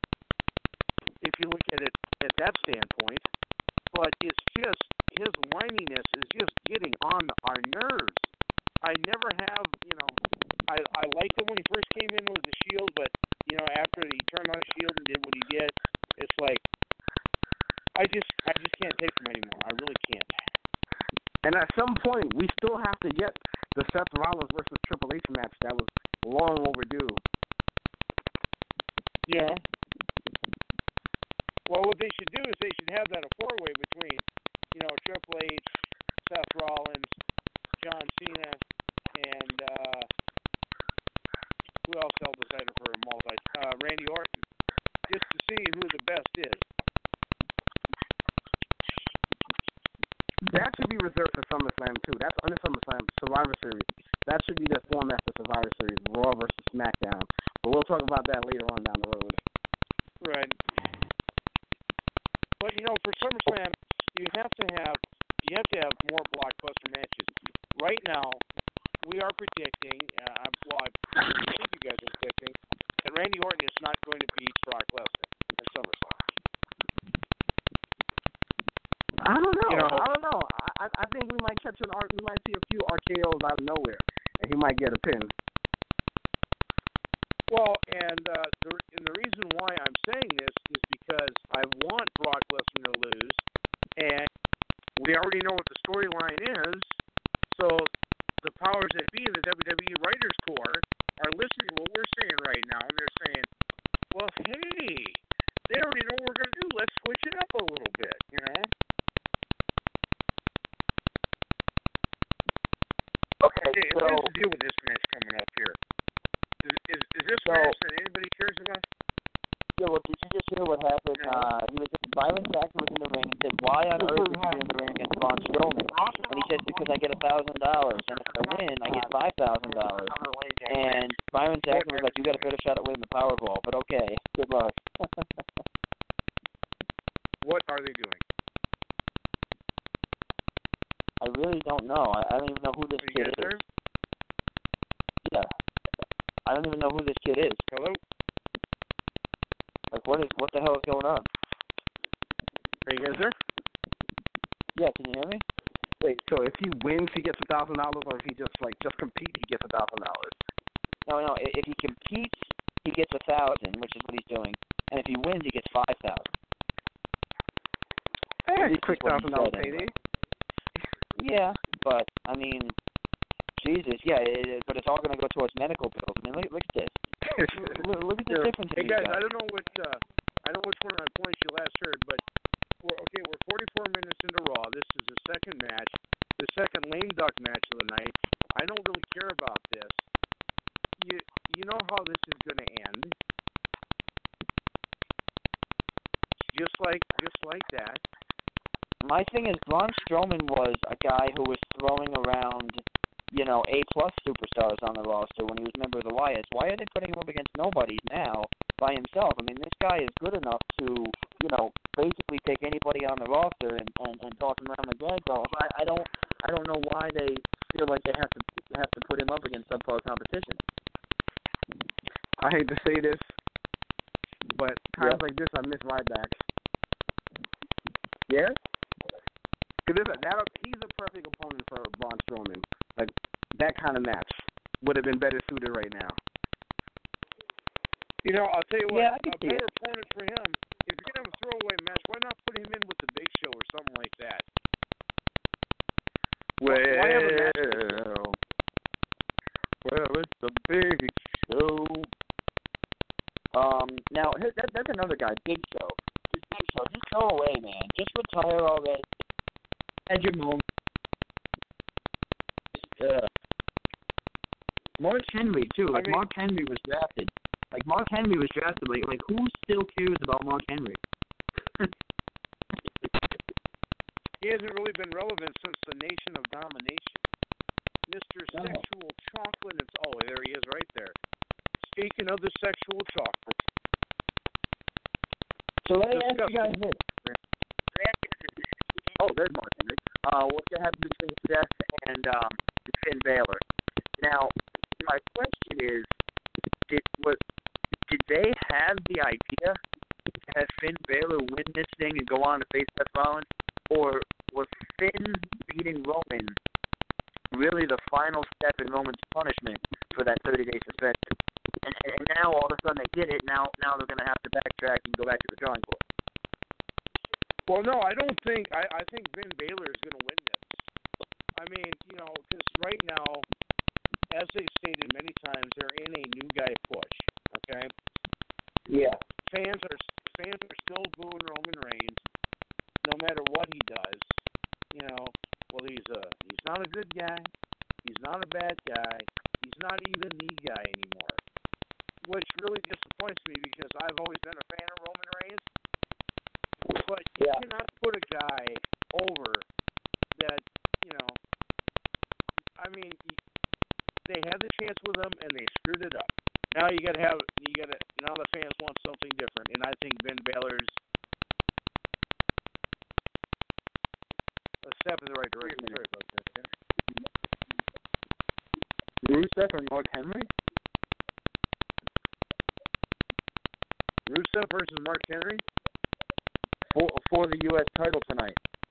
if you look at it at that standpoint. But it's just his whininess is just getting on our nerves. I never have, you know, I I liked it when he first came in with the Shield, but, you know, after he turned on Shield and did what he did, it's like, I just I just can't take him anymore. I really can't. And at some point, we still have to get the Seth Rollins versus Triple H match that was long overdue. Yeah. Well, what they should do is they should have that a four-way between you know, Triple H, Seth Rollins, John Cena, and uh, who else held the title for a multi? Uh, Randy Orton, just to see who the best is. That should be reserved for SummerSlam too. That's under SummerSlam Survivor Series. That should be the format for Survivor Series, Raw versus SmackDown. But we'll talk about that later on down the road. Right. But you know, for SummerSlam, you have to have you have to have more blockbuster matches. Right now, we are predicting. Uh, well, I think you guys are predicting that Randy Orton is not going to beat Brock Lesnar at SummerSlam. I don't know. You know, I don't know. I I think we might catch an R. We might see a few R K Os out of nowhere, and he might get a pin. Well, and uh, the and the reason why I'm saying this is because I want Brock Lesnar to lose, and we already know what the storyline is. So the powers that be in the W W E Writers Corps are listening to what we're saying right now, and they're saying, "Well, hey, they already know what we're going to do. Let's switch it up a little bit," you know. Okay, Hey, so what is the deal with this match coming up here? Is, is, is this So- match that anybody cares about? yeah, well, did you just hear what happened? No. Uh, he was Byron Saxton was in the ring. He said, "Why on earth would you be in the ring against Braun Strowman?" And he said, "Because I get a thousand dollars, and if I win, I get five thousand dollars." And Byron Saxton was like, "You got a better shot at winning the Powerball, but okay, good luck." What are they doing? I really don't know. I, I don't even know who this Are you kid guys is. there? Yeah, I don't even know who this kid is. Hello? Like, what is what the hell is going on? Are you guys there? Yeah, can you hear me? Wait, so if he wins, he gets a thousand dollars, or if he just like just compete, he gets a thousand dollars? No, no. i- If he competes, he gets a thousand, which is what he's doing, and if he wins, he gets five thousand. Hey, This is quick what he thousand dollars said payday. anyway. Yeah, but I mean, Jesus, yeah, it, it- but it's all going to go towards medical bills. I mean, look, look at this. Look, look at the difference Hey in guys, these I guys. don't know what uh, I don't know which one of my points you last heard, but we're, okay, we're forty-four minutes into Raw. This is the second match, the second lame duck match of the night. I don't really care about this. You you know how this is going to end? Just like just like that. My thing is, Braun Strowman was a guy who was throwing around, you know, A-plus superstars on the roster when he was a member of the Wyatts. Why are they putting him up against nobody now by himself? I mean, this guy is good enough to, you know, basically take anybody on the roster and, and, and toss him around the gag balls. I, I don't I don't know why they feel like they have to have to put him up against subpar competition. I hate to say this, but times Yeah. like this, I miss Ryback. Yeah? Because that he's a perfect opponent for Braun Strowman. Like that kind of match would have been better suited right now. You know, I'll tell you what, Yeah, I can a see better it. opponent for him, if you're going to have a throwaway match, why not put him in with the Big Show or something like that? Well, Why have a match? well, it's a big show. Um, now, here- that, that's another guy, Big Show. Just Big Show, just go away, man. Just retire already. Had your moment. Uh, Mark Henry, too. Like, I mean- Mark Henry was drafted. Like, Mark Henry was drafted. Like, like who still cares about Mark Henry? He hasn't really been relevant since the Nation of Domination. Mister No. Sexual Chocolate. It's, oh, there he is right there. Speaking of the sexual chocolate. So let me ask Disgusting. you guys this. Oh, there's Mark Henry. Uh, what's going to happen between Seth and um, Finn Balor? Now, my question is, did was did they have the idea to have Finn Balor win this thing and go on to face Seth Rollins, or was Finn beating Roman really the final step in Roman's punishment for that thirty-day suspension? And, and now all of a sudden they did it. Now, now they're going to have to backtrack and go back to the drawing board. Well, no, I don't think. I, I think Finn Balor is going to win this. I mean, you know, because right now, as they've stated many times, they're in a new guy push. Okay, Yeah. fans are fans are still booing Roman Reigns, no matter what he does. well, he's a he's not a good guy. He's not a bad guy. He's not even the guy anymore. Which really disappoints me because I've always been a fan of Roman Reigns. But you Yeah. cannot put a guy over that, you know, I mean, they had the chance with him and they screwed it up. Now you gotta have, you gotta, now the fans want something different, and I think Ben Balor's a step in the right direction. Sorry about that. Rusev or Mark Henry? Rusev versus Mark Henry? For, for the U S title tonight.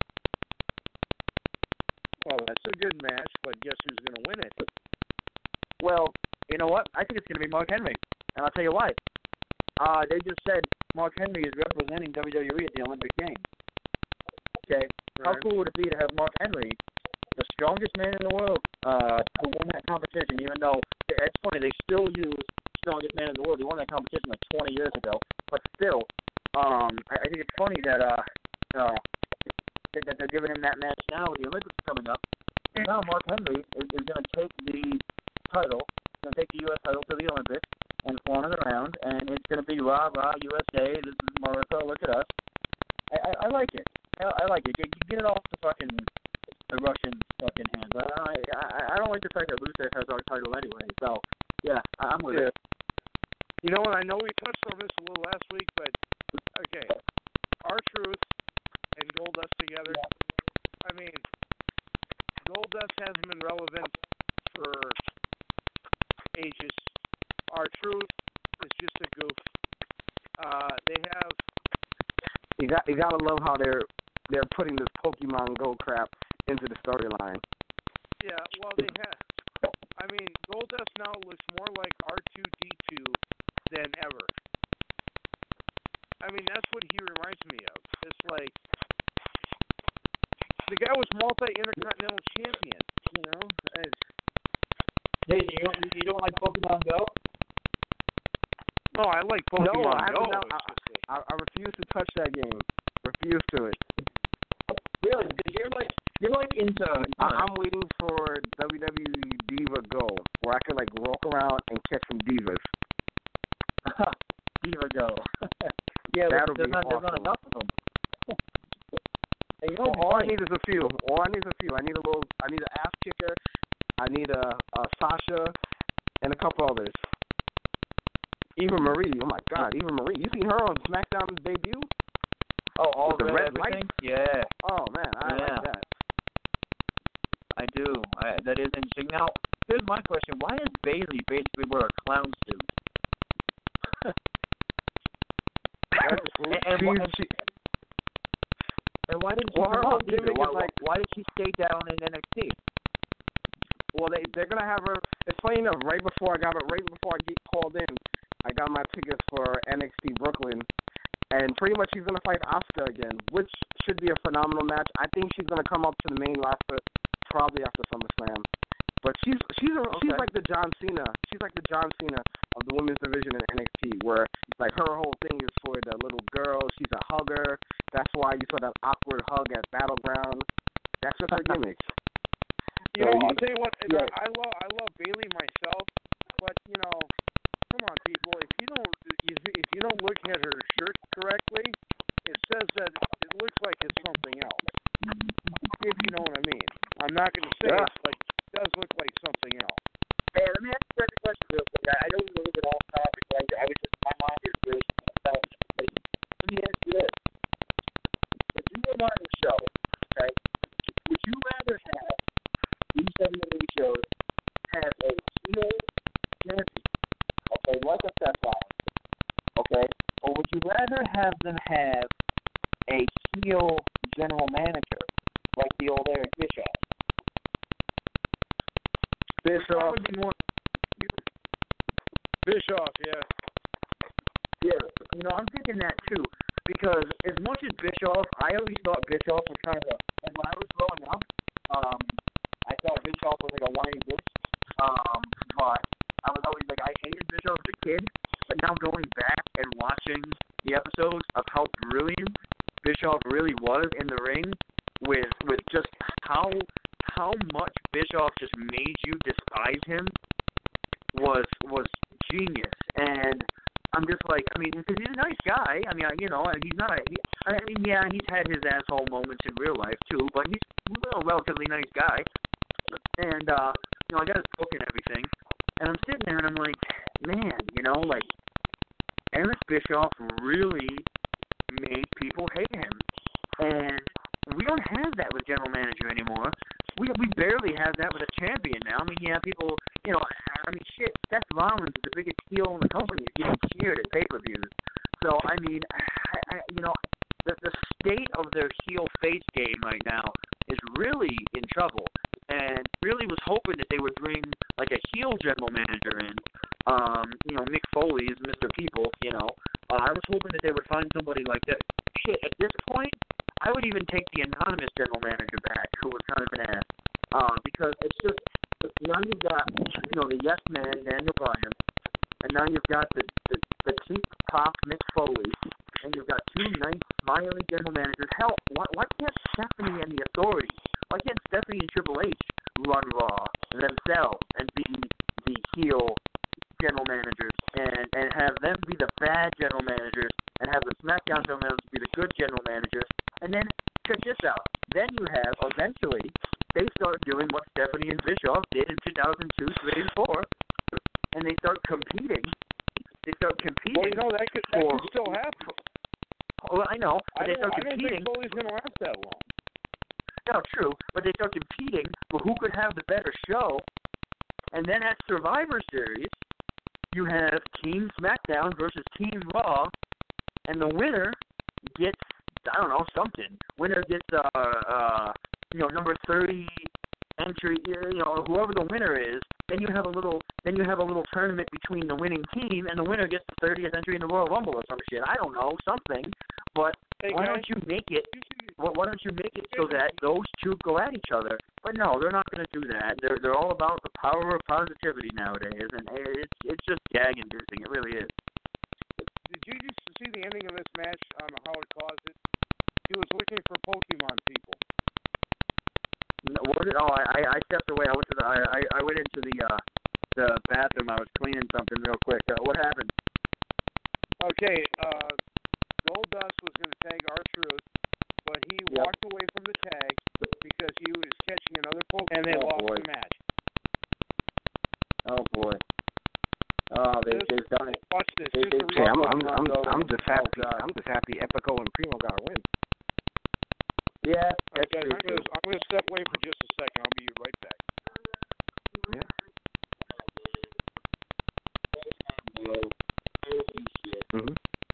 Well, that's a good match, but guess who's going to win it? Well, you know what? I think it's going to be Mark Henry, and I'll tell you why. Uh, they just said Mark Henry is representing W W E at the Olympic Games. Okay, how Right. cool would it be to have Mark Henry, the strongest man in the world, uh, to win that competition? Even though it's funny, they still use strongest man in the world. He won that competition like twenty years ago, but still, um, I, I think it's funny that uh, uh, that, that they're giving him that match now with the Olympics coming up. And now Mark Henry is, is going to take the title, going to take the U S title to the Olympics and flaunt it around, and it's going to be rah rah U S A. This is America. Look at us. I, I, I like it. I, I like it. Get, get it off the fucking the Russian fucking hands. I, I I don't like the fact that Rusev has our title anyway. So yeah, I'm with Yeah. it. You know what? I know we touched on this a little last week, but okay, R-Truth and Goldust together. I mean, Goldust hasn't been relevant for ages. R-Truth is just a goof. Uh, they have. You got you gotta love how they're they're putting this Pokemon Go crap into the storyline. Yeah, well, they have. I mean, Goldust now looks more like R two D two than ever. I mean, that's what he reminds me of. It's like the guy was multi-intercontinental champion. You know. It's, Hey, you don't you don't like Pokemon Go? no, I like Pokemon No, I Go. haven't done- It's just like- I, I refuse to touch that game. Refuse to it. Really? Because you're like you're like into. I, I'm waiting for W W E Diva Go, where I could like walk around and catch some divas. Diva Go. yeah, That'll but there's be not there's not awesome. enough of them. Hey, you know All, what'd be all I funny? need is a few. All I need is a few. I need a little. I need an ass kicker. I need a, a Sasha, and a couple others. Eva Marie. Oh my God, Eva Marie. You seen her on SmackDown's debut? Oh, all With the red, red everything? Yeah, Oh man, I Yeah. like that. I do. I, that is interesting. Now, here's my question: why does Bayley basically wear a clown suit? and, and, She's- and, she- and why didn't she Well, her come whole up either? gimmick Why, is like- why did she stay down in N X T? Well, they they're gonna have her. It's funny enough. Right before I got it, right before I get called in, I got my tickets for N X T Brooklyn, and pretty much she's gonna fight Asuka again, which should be a phenomenal match. I think she's gonna come up to the main roster probably after SummerSlam. But she's she's a, she's Okay. like the John Cena. She's like the John Cena of the women's division in N X T, where like her whole thing is for the little girl. She's a hugger. That's why you saw that awkward hug at Battleground. That's just her gimmick. You So know, you- I'll tell you what. and yeah. I, I love I love Bailey myself, but you know, come on, people. If you don't if, if you don't look at her shirt correctly, it says that it looks like it's something else. If you know what I mean. I'm not going to say Yeah. it's like it does look like something else. Hey, let me ask you a question real quick. I I know we're a little bit off topic, but I, I was just, my mind is racing about it. But let me ask you this. If you were running a show, okay, would you rather have these W W E shows have a heel champion, okay, like a Seth Rollins, okay, or would you rather have them have a heel general manager, like the old Eric Bischoff? Bischoff. would be more. Bischoff, yeah. Yeah, you know, I'm thinking that too, because as much as Bischoff, I always thought Bischoff was kind of a, and when I was growing up, um, I thought Bischoff was like a whiny bitch, um, but I was always like, I hated Bischoff as a kid, but now going back and watching the episodes of how brilliant Bischoff really was in the ring with, with just how how how much Bischoff just made you despise him was was genius. And I'm just like, I mean, because he's a nice guy. I mean, I, you know, he's not a. He, I mean, yeah, he's had his asshole moments in real life too, but he's a relatively nice guy. And uh, you know, I got his book and everything, and I'm sitting there and I'm like, man, you know, like Eric Bischoff really made people hate him, and we don't have that with general manager anymore. We we barely have that with a champion now. I mean, yeah, people, you know, I mean, shit, Seth Rollins is the biggest heel in the company. He's getting cheered at pay-per-views. So, I mean, I, I, you know, the, the state of their heel-face game right now is really in trouble. And really was hoping that they would bring, like, a heel general manager in. Um, you know, Mick Foley is Mister People, you know. Uh, I was hoping that they would find somebody like that. Shit, at this point, I would even take the anonymous general manager back, who was kind of an ass, uh, because it's just now you've got you know the yes man Daniel Bryan, and now you've got the the, the cheap pop Mick Foley, and you've got two nice smiling general managers. Hell, why, why can't Stephanie and the Authority, why can't Stephanie and Triple H run Raw themselves and be the heel general managers, and and have them be the bad general managers, and have the SmackDown general managers be the good general managers? And then, check this out. Then you have, eventually, they start doing what Stephanie and Bischoff did in two thousand two, three, and four, and they start competing. They start competing. Well, you know, that could, that for, could still happen. Well, I know. But I they don't, start I don't competing. think Foley's going to last that long. No, true. But they start competing for who could have the better show. And then at Survivor Series, you have Team SmackDown versus Team Raw, and the winner gets, I don't know, something. Winner gets, uh, uh, you know, number thirty entry. You know, whoever the winner is. Then you have a little. Then you have a little tournament between the winning team, and the winner gets the thirtieth entry in the Royal Rumble or some shit. I don't know, something. But hey, why guys, don't you make it? Why don't you make it so that those two go at each other? But no, they're not going to do that. They're they're all about the power of positivity nowadays, and it's it's just gag-inducing. It really is. Did you just see the ending of this match on how it caused it? He was looking for Pokemon people. No, what was it? Oh, I I stepped away. I went to the I I, I went into the uh the bathroom. I was cleaning something real quick. Uh, what happened? Okay, uh, Goldust was going to tag R-Truth, but he Yep. walked away from the tag because he was catching another Pokemon, and they Oh, lost boy. the match. Oh boy. Oh, they This- they've done it. Watch this. They- Here's they- the Hey, I'm real I'm Pokemon I'm, go. I'm just happy. Oh, God. I'm just happy Epico and Primo got a win. Yeah, that's Okay, I'm true. going to I'm going to step away for just a second. I'll be right back. Yeah. Mm-hmm.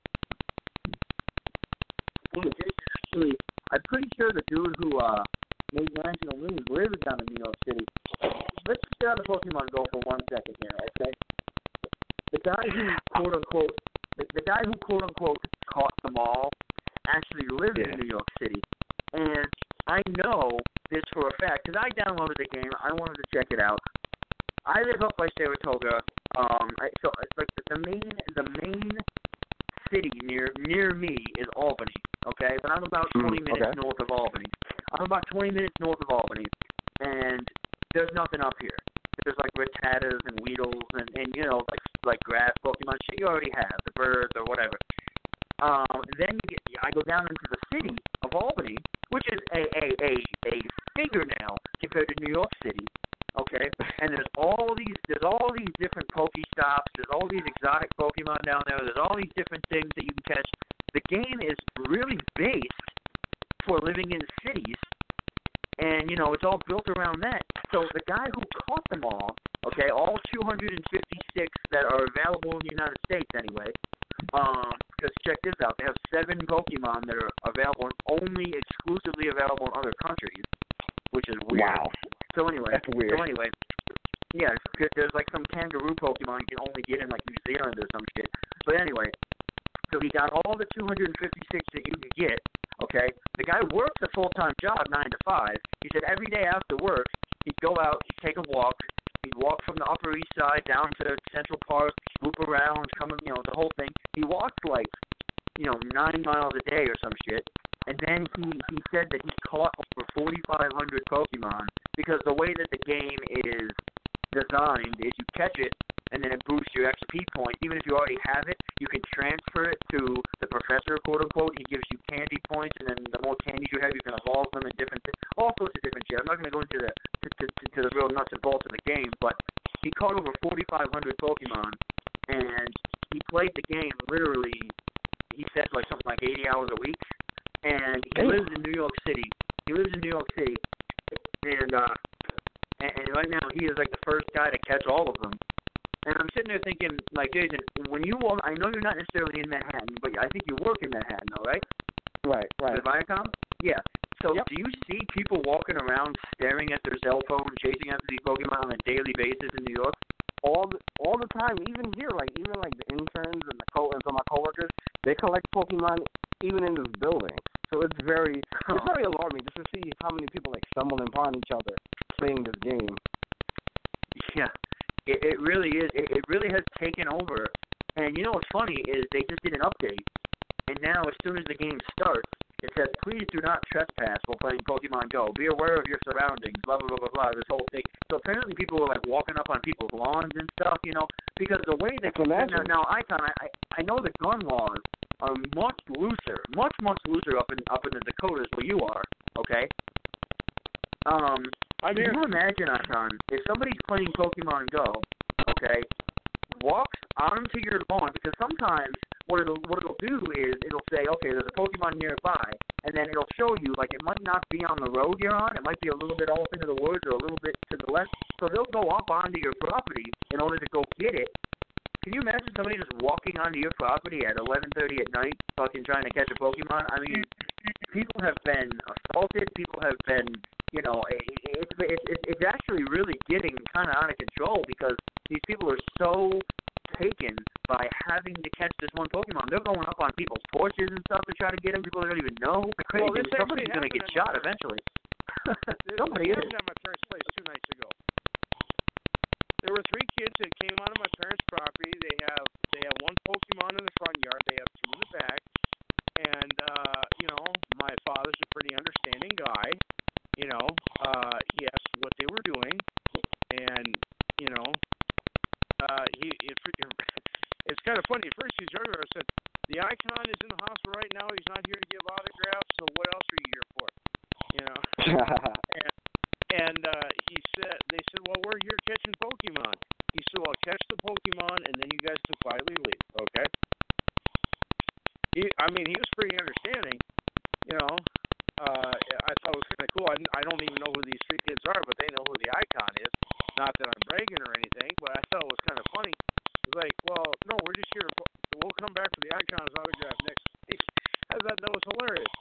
Actually, I'm pretty sure the dude who uh made national news lives down in New York City. Let's just get out of Pokemon Go for one second here, okay? The guy who quote unquote the, the guy who quote unquote caught them all actually lives Yeah. in New York City, and I know this for a fact because I downloaded the game. I wanted to check it out. I live up by Saratoga. Um, I, so it's like the main the main city near near me is Albany. Okay, but I'm about twenty Mm, minutes okay. north of Albany. I'm about twenty minutes north of Albany, and there's nothing up here. There's like Rattatas and Weedles and, and you know like like grass Pokemon shit you already have, the birds or whatever. Um, and then you get, I go down into the city of Albany, which is a a a a fingernail compared to New York City. Okay, and there's all these there's all these different Pokestops. There's all these exotic Pokemon down there. There's all these different things that you can catch. The game is really based for living in cities, and you know it's all built around that. So the guy who caught them all, okay, all two hundred fifty-six that are available in the United States anyway. Um, because check this out, they have seven Pokemon that are available, only exclusively available in other countries, which is weird. Wow. So anyway, That's weird. so anyway, yeah, there's like some kangaroo Pokemon you can only get in like New Zealand or some shit. But anyway, so he got all the two hundred fifty-six that you can get. Okay, the guy works a full-time job, nine to five. He said every day after work, he'd go out, he'd take a walk. He'd walk from the Upper East Side down to Central Park, loop around, come, you know, the whole thing. He walked like, you know, nine miles a day or some shit. and then he, he said that he caught over forty-five hundred Pokemon because the way that the game is designed is you catch it, and then it boosts your X P point. Even if you already have it, you can transfer it to the professor, quote unquote. He gives you candy points, and then the more candies you have, you can evolve them in different, all sorts of different shit. I'm not going to go into the to, to, to the real nuts and bolts of the game, but he caught over forty-five hundred Pokemon, and he played the game literally. He said like something like eighty hours a week, and he lives in New York City. He lives in New York City, and uh, and, and right now he is like the first guy to catch all of them. And I'm sitting there thinking, like, Jason, when you walk, I know you're not necessarily in Manhattan, but I think you work in Manhattan, though, right? Right, right. With Viacom? Yeah. So Yep. do you see people walking around staring at their cell phone, chasing after these Pokemon on a daily basis in New York? All the all the time, even here, like even like the interns and the co and some of my coworkers, they collect Pokemon even in this building. So it's very it's very alarming just to see how many people like stumbling upon each other playing this game. Yeah. It, it really is. It, it really has taken over. And you know what's funny is they just did an update, and now as soon as the game starts, it says, please do not trespass while playing Pokemon Go. Be aware of your surroundings, blah, blah, blah, blah, blah, this whole thing. So apparently people were, like, walking up on people's lawns and stuff, you know, because the way that... Now, now, Icon, I, I know the gun laws are much looser, much, much looser up in up in the Dakotas where you are, okay? Um, I'm Can here. you imagine, Icon, if somebody's playing Pokemon Go, okay, walks onto your lawn, because sometimes what it'll what it'll do is it'll say, okay, there's a Pokemon nearby, and then it'll show you, like, it might not be on the road you're on, it might be a little bit off into the woods or a little bit to the left, so they'll go up onto your property in order to go get it. Can you imagine somebody just walking onto your property at eleven thirty at night, fucking trying to catch a Pokemon? I mean, people have been assaulted, people have been, you know, it, it, it, it, it's actually really getting kind of out of control because these people are so taken by having to catch this one Pokemon. They're going up on people's porches and stuff to try to get them. People don't even know. It's crazy. Well, this Somebody's going to actually get happened shot at my- eventually. This Somebody is. happened at my parents' place two nights ago. There were three kids that came onto my parents' property. They have they have one Pokemon in the front yard. They have two in the back. And uh, you know, my father's a pretty understanding guy. You know, uh, he asked what they were doing, and you know, uh, he it, it's kind of funny. At first, he's younger. I said, "The Icon is in the hospital right now. He's not here to give autographs. So what else are you here for?" You know. and and uh, he said, "They said, well, we're here catching Pokemon." He said, "Well, catch the Pokemon, and then you guys can quietly leave." Okay. He, I mean, he was pretty understanding. You know. Uh, I thought it was kind of cool. I, I don't even know who these three kids are, but they know who the Icon is. Not that I'm bragging or anything, but I thought it was kind of funny. It's like, well, no, we're just here to. We'll come back for the Icon's autograph next week. I thought that was hilarious.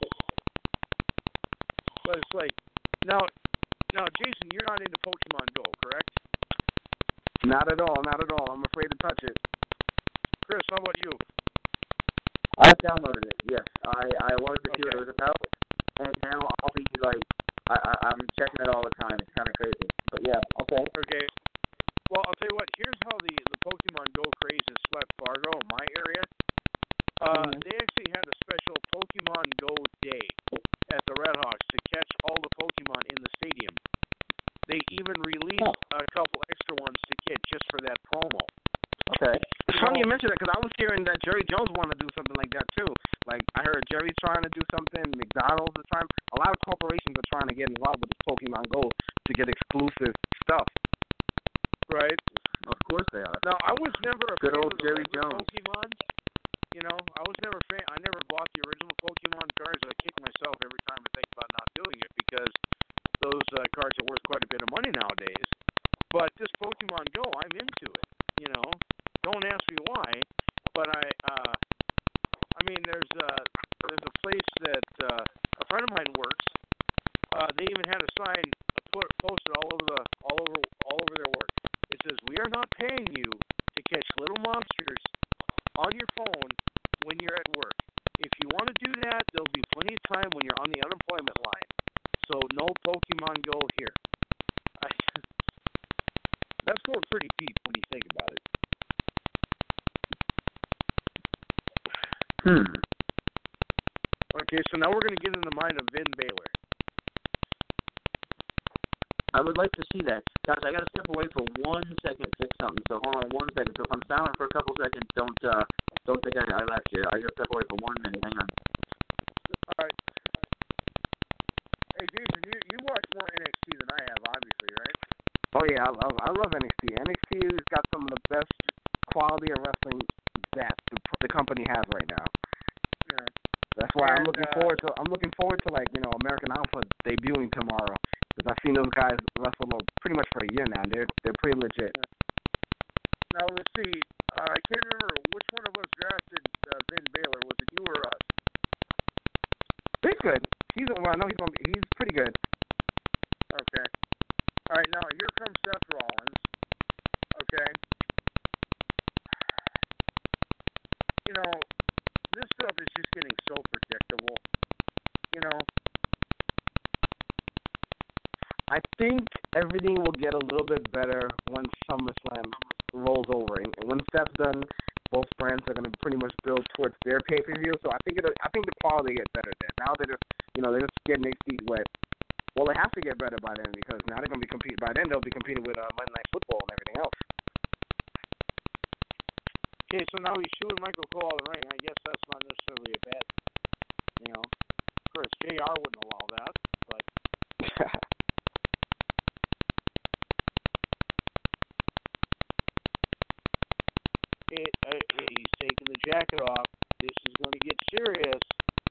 But it's like, now, now, Jason, you're not into Pokemon Go, correct? Not at all, not at all. I'm afraid to touch it. Chris, how about you? I've downloaded it, yes. I, I wanted to see what Okay. it was about, and now I'll be like, I, I, I'm checking it all the time. It's kind of crazy. But yeah, okay. Okay. Well, I'll tell you what. Here's how the, the Pokemon Go craze has swept Fargo, my area. Uh, Mhm. They actually had a special Pokemon Go day at the Red Hawks to catch all the Pokemon in the stadium. They even released a couple extra ones to get just for that promo. Okay. It's funny you mentioned that because I was hearing that Jerry Jones wanted to do something like that too. Like I heard Jerry trying to do something, McDonald's is trying. A lot of corporations are trying to get involved with this Pokemon Go to get exclusive stuff. Right. Of course they are. Now, I was never a Good fan old of the Jerry regular Jones. Pokemon. You know, I was never a fan. I never bought the original Pokemon cards. I kick myself every time I think about not doing it because those uh, cards are worth quite a bit of money nowadays. But this Pokemon Go, I'm into it. You know, don't ask me why, but I, uh, I mean, there's a there's a place that uh, a friend of mine works. Uh, they even had a sign put posted all over the all over all over their work. It says, "We are not paying you to catch little monsters on your phone when you're at work. If you want to do that, there'll be plenty of time when you're on the unemployment line. So no Pokemon Go here." I, that's going pretty deep when you think about it. Hmm. Like Okay, so now we're going to get in the mind of Finn Balor. I would like to see that. Guys, I got to step away for one second to fix something. So hold on one second. So if I'm silent for a couple seconds, don't uh, don't think I, I left you. I got to step away for one minute. Hang on. All right. Hey, Jason, you, you watch more N X T than I have, obviously, right? Oh yeah, I love I love N X T. N X T has got some of the best quality of wrestling that the, the company has right now. Yeah. That's why I'm And, looking uh, forward to I'm looking forward to like you know American Alpha debuting tomorrow because I've seen those guys wrestle pretty much for a year now. They're they're pretty legit. Now, let's see. Uh, I can't remember which one of us drafted uh, Finn Balor. Was it you or us? He's good. He's well, I know he's gonna be, he's pretty good. Okay. All right, now here comes Seth Rollins. Okay. You know, this stuff is just getting so predictable. You know, I think everything will get a little bit better once SummerSlam rolls over. And when Steph's done, both brands are going to pretty much build towards their pay-per-view. So I think it, I think the quality gets better there. Now they're just, you know, they're just getting their feet wet. Well, they have to get better by then because now they're going to be competing. By then they'll be competing with uh, Monday Night Football and everything else. okay, so now he's shooting Michael Cole out of the ring. I guess that's not necessarily a bad, you know. Of course, J R wouldn't allow that, but it, uh, he's taking the jacket off. This is going to get serious.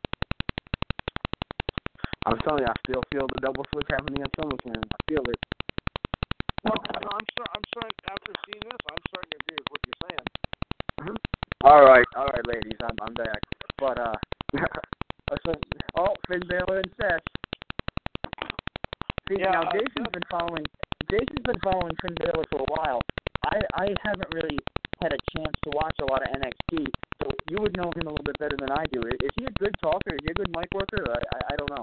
I'm telling you, I still feel the double switch happening at SummerSlam. I feel it. Well, you know, I'm start, I'm starting after seeing this. I'm starting to agree with what you're saying. Mm-hmm. All right, all right, ladies, I'm I'm back. But uh, listen, oh, Finn Balor and Seth. See, Yeah, now uh, Jason's Seth- been following. Jason's been following Finn Balor for a while. I I haven't really had a chance to watch a lot of N X T, so you would know him a little bit better than I do. Is he a good talker? Is he a good mic worker? I I, I don't know.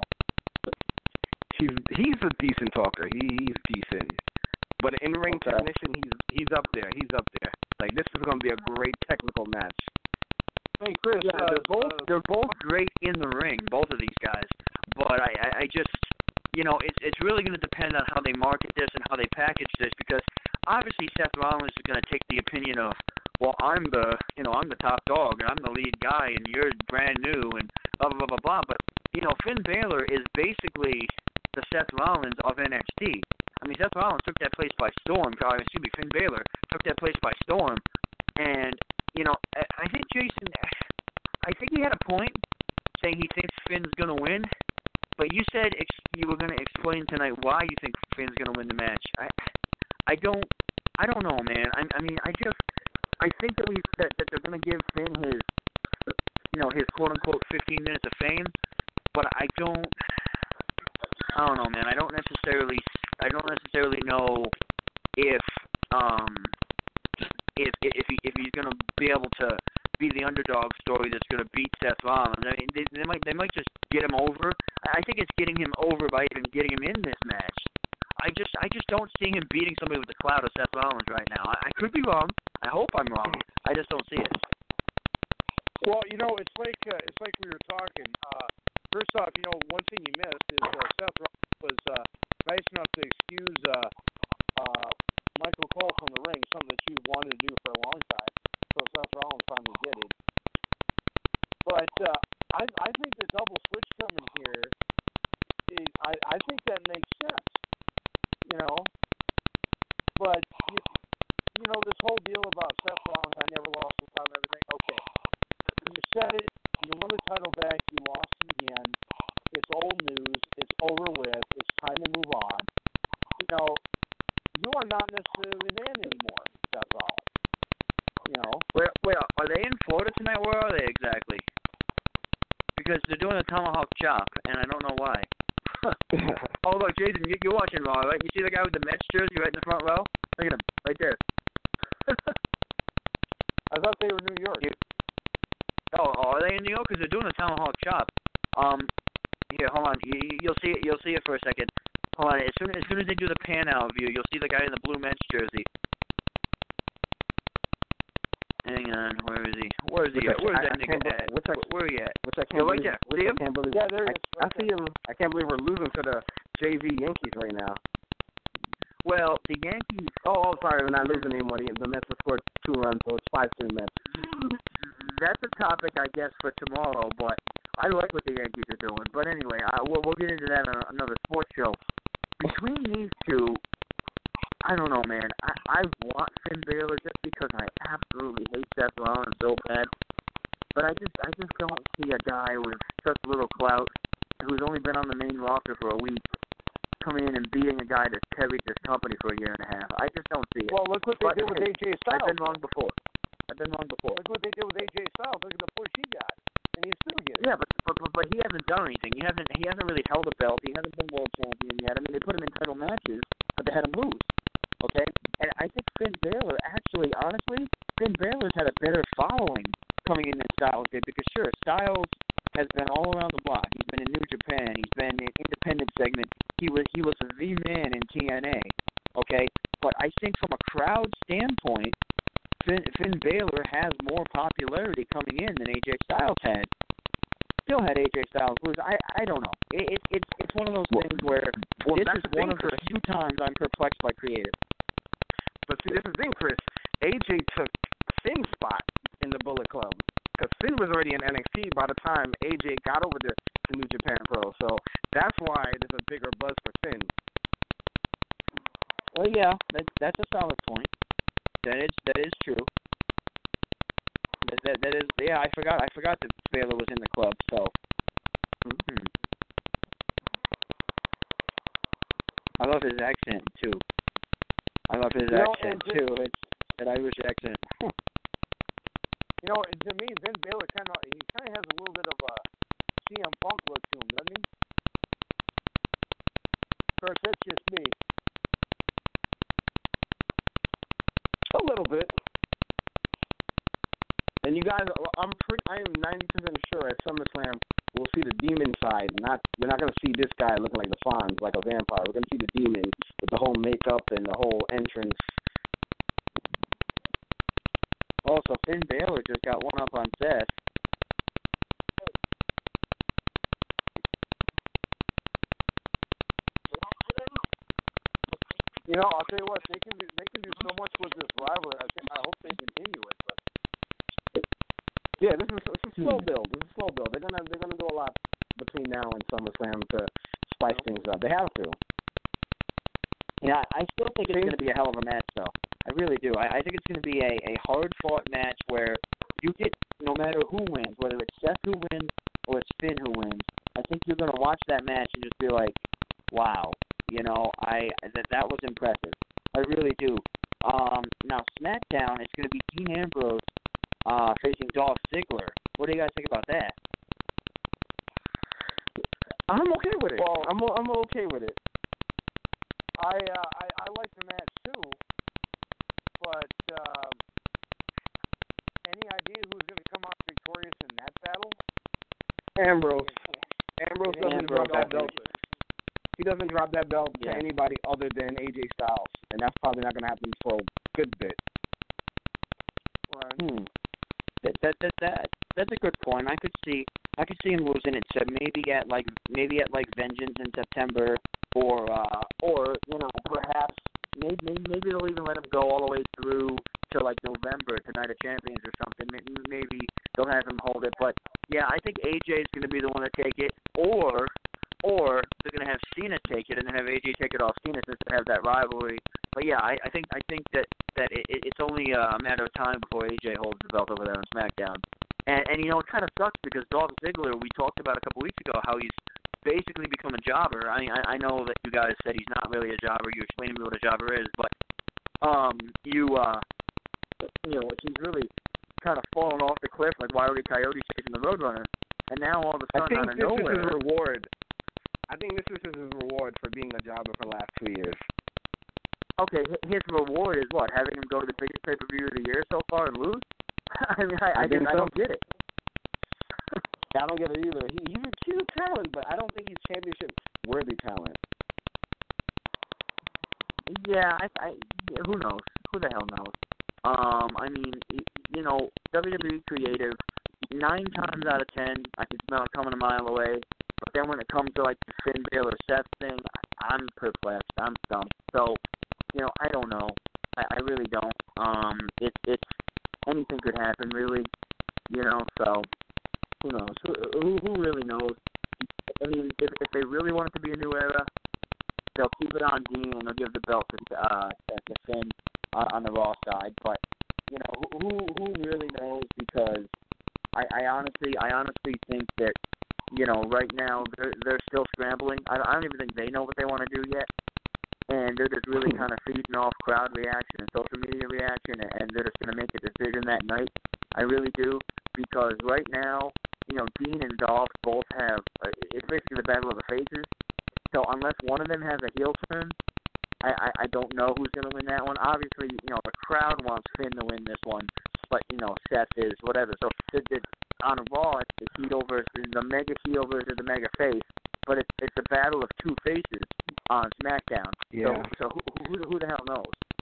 He's he's a decent talker. He, he's decent. But in ring Okay. technician, he's he's up there. He's up there. Like this is going to be a great technical match. Hey, Chris, Yeah, uh, they're both uh, they're both great in the ring, both of these guys. But I, I, I just, you know, it's it's really going to depend on how they market this and how they package this, because obviously Seth Rollins is going to take the opinion of, well, I'm the, you know, I'm the top dog and I'm the lead guy and you're brand new and blah blah blah blah blah. But you know, Finn Balor is basically the Seth Rollins of N X T. I mean, Seth Rollins took that place by storm. Uh, excuse me, Finn Balor took that place by storm, and you know, I think Jason, I think he had a point saying he thinks Finn's going to win, but you said ex- you were going to explain tonight why you think Finn's going to win the match. I, I don't, I don't know, man. I, I mean, I just, I think that we that, that they're going to give Finn his, you know, his quote unquote fifteen minutes of fame, but I don't, I don't know, man. I don't necessarily, I don't necessarily know if, um. If if he, if he's going to be able to be the underdog story that's going to beat Seth Rollins, I mean, they, they might they might just get him over. I think it's getting him over by even getting him in this match. I just I just don't see him beating somebody with the clout of Seth Rollins right now. I, I could be wrong. I hope I'm wrong. I just don't see it. well, you know, it's like uh, it's like we were talking. Uh, first off, you know, one thing you missed is uh, Seth Rollins was uh, nice enough to excuse uh, uh, Michael Cole from the ring, something that you've wanted to do for a long time. So Seth Rollins finally did it. But uh, I I think the double switch coming here, is, I I think that makes sense. You know, but you, you know this whole deal about Seth Rollins, I never lost the title and everything. Okay, you said it. You won the title back. You lost it again. It's old news. It's over with. It's time to move on. You know. You are not necessarily the man anymore, Seth Rollins. You know? Where, where are they in Florida tonight? Where are they exactly? Because they're doing a tomahawk chop, and I don't know why. Oh, look, Jason, you, you're watching Raw, right? You see the guy with the Mets jersey right in the front row? Look at him, right there. I thought they were New York. You, oh, are they in New York? Because they're doing a tomahawk chop. Um, here, hold on. You, you'll see it. You'll see it for a second. Hold on. As soon as soon as they do the pan out view, you'll see the guy in the blue Mets jersey. Hang on, where is he? Where is he Which at? I- Where's I- that I nigga can't be- at? which I- Where are you at? Which I can't Yo, right believe. there. Which See I him? can't believe. Yeah, there he I, is. I Right see him. I can't believe we're losing to the J V Yankees right now. Well, the Yankees. Oh, oh, sorry, we're not losing anymore. The the Mets have scored two runs, so it's five three Mets. That's a topic, I guess, for tomorrow. But I like what the Yankees are doing. But anyway, I, we'll, we'll get into that on another sports show. Between these two, I don't know, man. I, I want Finn Balor just because I absolutely hate Seth Rollins so bad. But I just, I just don't see a guy with such little clout who's only been on the main roster for a week coming in and beating a guy that's carried this company for a year and a half. I just don't see it. Well, look what they But did with hey, A J Styles. I've been wrong before. I've been wrong before. Look what they did with A J Styles. Look at the push he got, and he's still getting. Yeah, but, but but but he hasn't done anything. He hasn't he hasn't really held a belt. He hasn't been world champion yet. I mean, they put him in title matches, but they had him lose. Okay, and I think Finn Balor actually, honestly, Finn Balor's had a better following coming in than Styles did because sure, Styles has been all around the block. He's been in New Japan. He's been in independent segment. He was he was the man in T N A. Okay, but I think from a crowd standpoint, Finn, Finn Balor has more popularity coming in than A J Styles had. Still had A J Styles lose. I I don't know. It, it it's it's one of those Well, things where well, this that's is the one thing, of the Chris. few times I'm perplexed by creative. But see, this is the thing, Chris. A J took Finn's spot in the Bullet Club because Finn was already in N X T by the time A J got over to, to New Japan Pro. So that's why there's a bigger buzz for Finn. Well, yeah, that that's a solid point. That is that is true. That, that that is yeah. I forgot I forgot that Baylor was in the club. So. Mm-hmm. I love his accent too. I love his You know, accent and just- too. It's that Irish accent. You know, to me, Finn Balor kind of he kind of has a little bit of a C M Punk look to him, doesn't he? Of course, that's just me. A little bit. And you guys, I'm pretty, I am ninety percent sure at SummerSlam we'll see the demon side. Not we're not going to see this guy looking like the Fonz, like a vampire. We're going to see the demon with the whole makeup and the whole entrance. Also, Finn Balor just got one up on Seth. You know, I'll tell you what, they can do they can do so much with this rivalry. I think I hope they continue it. But Yeah, this is it's a slow build. It's a slow build. They're gonna they're gonna do a lot between now and SummerSlam to spice things up. They have to. Yeah, I still think it's going to be a hell of a match, though. I really do. I, I think it's going to be a, a hard-fought match where you get, no matter who wins, whether it's Seth who wins or it's Finn who wins, I think you're going to watch that match and just be like, wow, you know, I that that was impressive. I really do. Um, now, SmackDown, it's going to be Dean Ambrose uh, facing Dolph Ziggler. What do you guys think about that? I'm okay with it. Well- I'm I'm okay with it. I uh, I I like the match too. But um, any idea who's going to come out victorious in that battle? Ambrose. Ambrose doesn't Ambrose, drop that I belt. He doesn't drop that belt Yeah. to anybody other than A J Styles, and that's probably not going to happen for a good bit. Right. Hmm. That that that that that's a good point. I could see I could see him losing it to maybe at like maybe at like Vengeance in September, or uh, or you know perhaps maybe maybe they'll even let him go all the way through to like November to Night of Champions or something. Maybe, maybe they'll have him hold it. But yeah, I think A J is going to be the one to take it, or or they're going to have Cena take it and then have A J take it off Cena since they have that rivalry. But yeah, I, I think I think that that it, it's only a matter of time before A J holds the belt over there on SmackDown. And and you know it kind of sucks because Dolph Ziggler, we talked about a couple weeks ago how he's basically become a jobber. I mean, I, I know that you guys said he's not really a jobber. You explained to me what a jobber is, but um, you uh, you know, he's really kind of fallen off the cliff like Wile E. Coyote chasing the Roadrunner, and now all of a I sudden think out of this nowhere. is his reward. I think this is his reward for being a jobber for the last two years. Okay, hi- his reward is what? Having him go to the biggest pay-per-view of the year so far and lose? I mean, I, I, I think just, I so. don't get it. I don't get it either. He, he's a cute talent, but I don't think he's championship-worthy talent. Yeah, I, I, yeah, who knows? Who the hell knows? Um, I mean, y- you know, W W E creative, nine times out of ten, I can smell it coming a mile away. But then when it comes to, like, the Finn Balor Seth thing, I'm perplexed. I'm stumped. So, you know, I don't know. I, I really don't. Um, it, it's, anything could happen, really, you know, so who knows? Who, who, who really knows? I mean, if, if they really want it to be a new era, they'll keep it on Dean and they'll give the belt to, uh, to Finn on, on the Raw side. But, you know, who, who really knows? Because I, I honestly, I honestly think that, you know, right now they're, they're still scrambling. I, I don't even think they know what they want to do yet. And they're just really kind of feeding off crowd reaction and social media reaction, and they're just going to make a decision that night. I really do, because right now, you know, Dean and Dolph both have, uh, it's basically the battle of the faces. So unless one of them has a heel turn, I, I, I don't know who's going to win that one. Obviously, you know, the crowd wants Finn to win this one, but, you know, Seth is whatever. So it, it, on Raw, it's the heel versus the mega heel versus the mega face. But it's it's a battle of two faces on SmackDown. Yeah. So so who, who who the hell knows?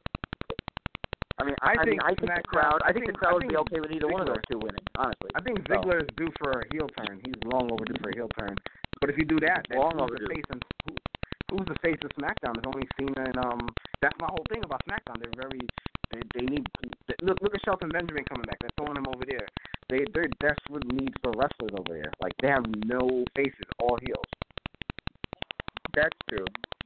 I mean, I, I, I think mean, I think the crowd. I, I think, think the crowd would be okay with either Ziggler, one of those two winning. Honestly, I think so. Ziggler is due for a heel turn. He's long overdue for a heel turn. But if you do that, then long who's overdue. the face and who, who's the face of SmackDown? There's only Cena and um. That's my whole thing about SmackDown. They're very. They, they need. They, look look at Shelton Benjamin coming back. They're throwing him over there. They they're desperate needs for wrestlers over there. Like they have no faces, all heels. That's true.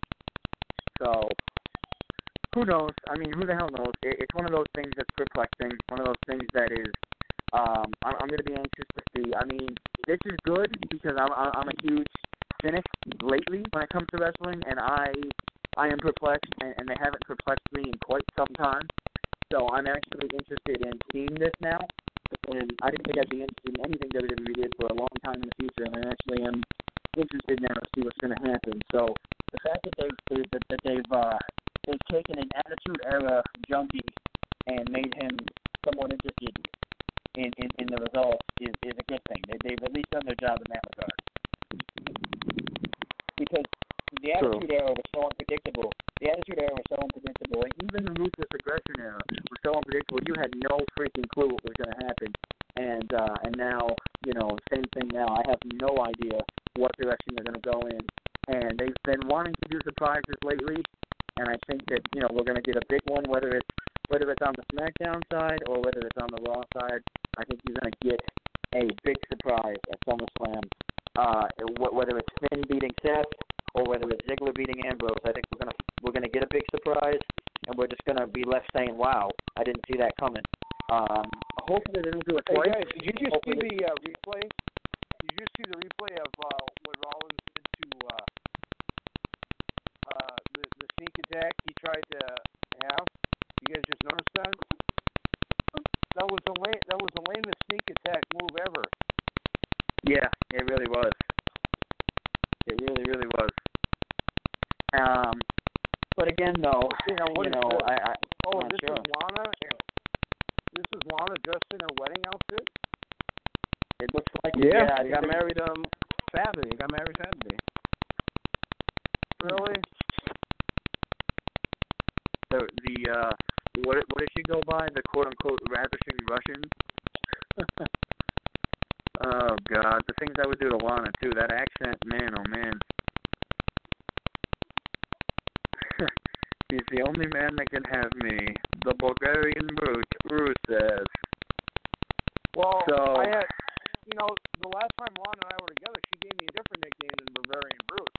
So, who knows? I mean, who the hell knows? It, it's one of those things that's perplexing. One of those things that is, um, I'm, I'm going to be anxious to see. I mean, this is good because I'm, I'm a huge cynic lately when it comes to wrestling, and I, I am perplexed, and, and they haven't perplexed me in quite some time. So I'm actually interested in seeing this now, and I didn't think I'd be interested in anything W W E did for a long time in the future, and I actually am interested now to see what's going to happen. So the fact that they've that, that they've uh, they've taken an Attitude Era junkie and made him somewhat interested in, in, in the results is, is a good thing. They, they've at least done their job in that regard. Because the Attitude Era was so unpredictable. The Attitude Era was so unpredictable, and even the Ruthless Aggression Era was so unpredictable. You had no freaking clue what was going to happen. And uh, and now, you know, same thing now. I have no idea what direction they're going to go in. And they've been wanting to do surprises lately, and I think that, you know, we're going to get a big one, whether it's whether it's on the SmackDown side or whether it's on the Raw side. I think you're going to get a big surprise at SummerSlam. Uh, whether it's Finn beating Seth or whether it's Ziggler beating Ambrose, I think we're going to we're going to get a big surprise, and we're just going to be left saying, "Wow, I didn't see that coming." Um, hopefully they don't do it Hey twice. guys, did you just hopefully see the uh, replay? Did you see the replay of uh, what Rollins did to uh, uh, the, the sneak attack he tried to have? You guys just noticed that? That was the lame, that was the lamest sneak attack move ever. Yeah, it really was. It really, really was. Um, but again, though, You know, what you is know, this? I, I Oh, I'm not this sure. is Lana. And this is Lana dressed in her wedding outfit. It looks like Yeah, yeah. I they got think- married um Saturday. They got married Saturday. Really? The the uh, what what did she go by? The quote unquote ravishing Russian. Oh God, the things I would do to Lana too. That accent, man, oh man. He's the only man that can have me. The Bulgarian brute, Rusev. Well, So- I had, you know, the last time Lana and I were together, she gave me a different nickname than Bavarian Brute.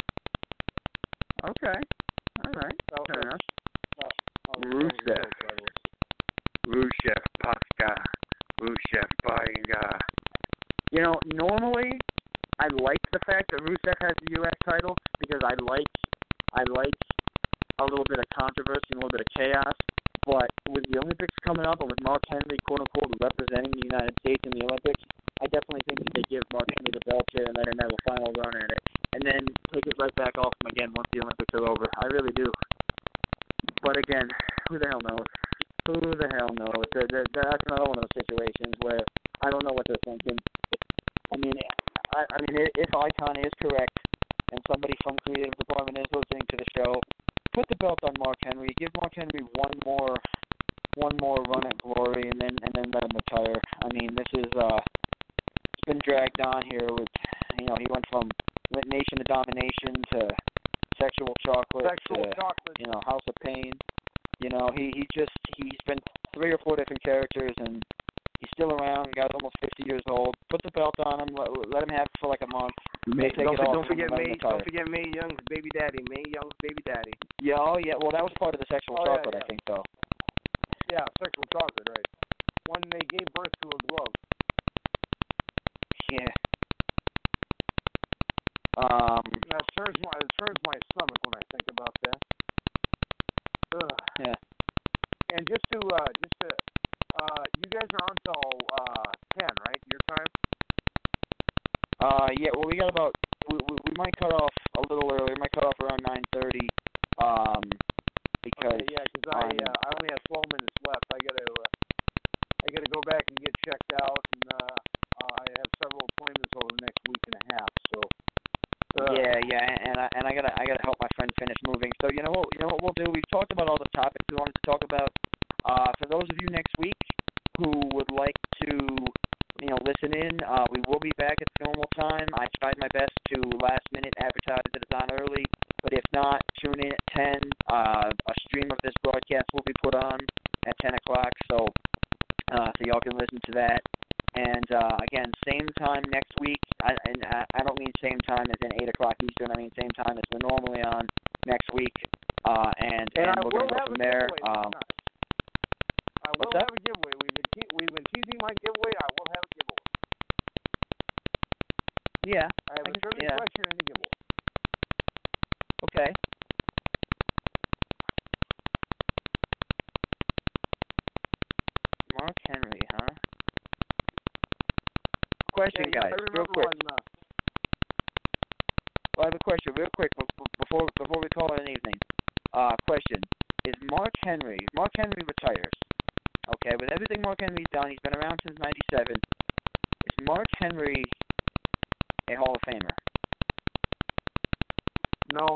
Okay, all right, So, fair enough. Oh, Rusev. Rusev Paska. Rusev Paga. You know, normally I like the fact that Rusev has the U S title because I like I like a little bit of controversy and a little bit of chaos. But with the Olympics coming up and with Mark Henry, quote unquote, representing the United States in the Olympics, I definitely think that they give Mark Henry the belt here and let him have a final run at it, and then take it right back off him again once the Olympics are over. I really do. But again, who the hell knows? Who the hell knows? That, that, that's another one of those situations where I don't know what they're thinking. I mean, I, I mean, if Icon is correct and somebody from creative department is listening to the show, put the belt on Mark Henry. Give Mark Henry one more, one more run at glory and then and then let him retire. I mean, this is uh, it's been dragged on here with, you know, he went from Nation of Domination to Sexual Chocolate Sexual to, Chocolate. you know, House of Pain. You know, he he just he's been three or four different characters, and he's still around. The guy's almost fifty years old. Put the belt on him. Let, let him have it for like a month. May, take don't, it off don't forget and let him May. retire. Don't forget Mae Young's baby daddy. Mae Young's baby daddy. Yeah, oh yeah. Well, that was part of the Sexual Oh, yeah, Chocolate, yeah. I think, though. Yeah, Sexual Chocolate, right. When they gave birth to a glove. Yeah. Um. That turns my it turns my stomach when I think about that. Ugh. Yeah. And just to uh, just to uh, you guys are on till uh ten, right? Your time. Uh. Yeah. Well, we got about. We, we we might cut off a little earlier. We might cut off around nine thirty. Um. Because. Okay, yeah, because I um, uh, I only have twelve minutes left. I gotta uh, I gotta go back and get checked out, and uh, uh, I have several appointments over the next week and a half. So. Uh, Yeah, yeah, and I and I gotta I gotta help my friend finish moving. So you know what you know what we'll do? We've talked about all the topics we wanted to talk about. Uh, for those of you next week who would like to, you know, listen in, uh, we will be back at the normal time. I tried my best to last minute advertise that it's on early, but if not, tune in at ten. Uh, a stream of this broadcast will be put on at ten o'clock, so uh, so y'all can listen to that. And, uh, again, same time next week. I, and I, I don't mean same time as in eight o'clock Eastern. I mean same time as we're normally on next week. Uh, and, And, and I we're will going to go have from a there. giveaway. Um, I will what's that? have a giveaway. We've been te- we've been teasing my giveaway. I will have a giveaway. yeah. I have I a can- trivia yeah. question and a giveaway. Okay. Mark Henry, huh? Question, Yeah, guys, I real remember quick. when. Uh, Well, I have a question, real quick, be- be- before before we call it an evening. Uh, question: Is Mark Henry? Mark Henry retires. Okay, with everything Mark Henry's done, he's been around since ninety-seven. Is Mark Henry a Hall of Famer? No.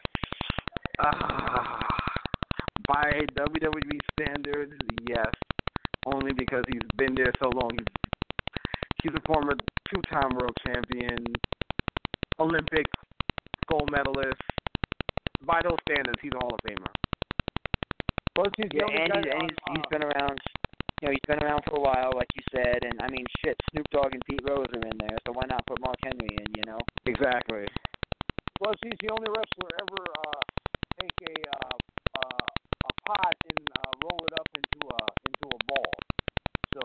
Ah, by W W E standards, yes. Only because he's been there so long. He's, he's a former two-time world champion, Olympic gold medalist. By those standards, he's a Hall of Famer. Plus, he's the Yeah, only and guy he's and on, he's, he's uh, been around. You know, he's been around for a while, like you said, and I mean, shit, Snoop Dogg and Pete Rose are in there, so why not put Mark Henry in? You know? Exactly. Plus, he's the only wrestler ever uh, take a uh, uh, a pot and uh, roll it up into a into a ball. So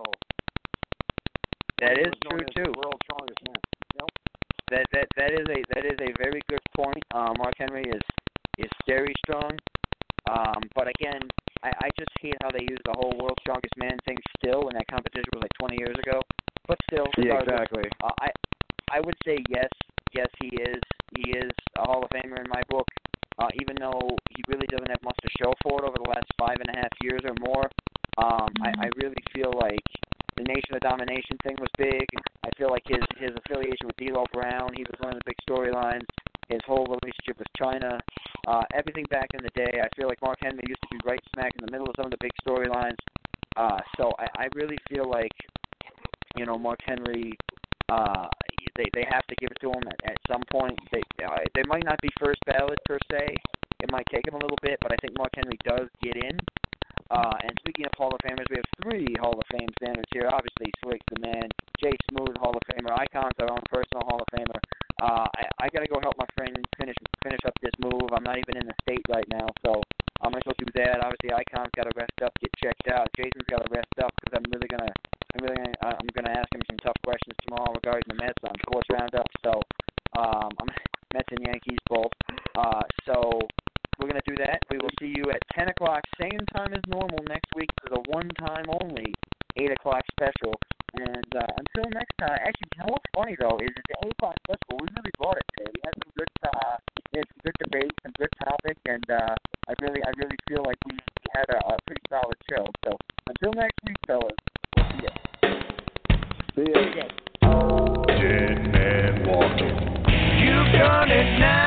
That he is was known true as too. the world's strongest man. Yep. That that that is a that is a very good point. Uh, Mark Henry is is very strong, um, but again, I, I just hate how they use the whole world's strongest man thing still when that competition was like twenty years ago. But still, Yeah, regardless, exactly. Uh, I I would say yes, yes he is he is a Hall of Famer in my book. Uh, even though he really doesn't have much to show for it over the last five and a half years or more, um, I, I really feel like the Nation of Domination thing was big. I feel like his his affiliation with D'Lo Brown, he was one of the big storylines. His whole relationship with China, uh, everything back in the day. I feel like Mark Henry used to be right smack in the middle of some of the big storylines. Uh, so I, I really feel like, you know, Mark Henry, uh, they they have to give it to him at, at some point. They uh, they might not be first ballot per se. It might take him a little bit, but I think Mark Henry does get in. Uh, and speaking of Hall of Famers, we have three Hall of Fame standards here. Obviously, Slick the Man, Jay Smooth, Hall of Famer, Icon's our own personal Hall of Famer. Uh, I, I got to go help my friend finish finish up this move. I'm not even in the state right now, so I'm going to go do that. Obviously, Icon's got to rest up, get checked out. Jason's got to rest up because I'm really gonna I'm really gonna, I'm going to ask him some tough questions tomorrow regarding the Mets on Sports Roundup. So um, I'm Mets and Yankees both. Uh, so. We're going to do that. We will see you at ten o'clock, same time as normal next week for the one-time only eight o'clock special. And uh, until next time, actually, you know what's funny, though, is that the eight o'clock special, we really brought it today. We had some good, uh, we had some good debates, some good topics, and uh, I really I really feel like we had a, a pretty solid show. So until next week, fellas, we'll see you. See ya. Dead man walking. You've done it now.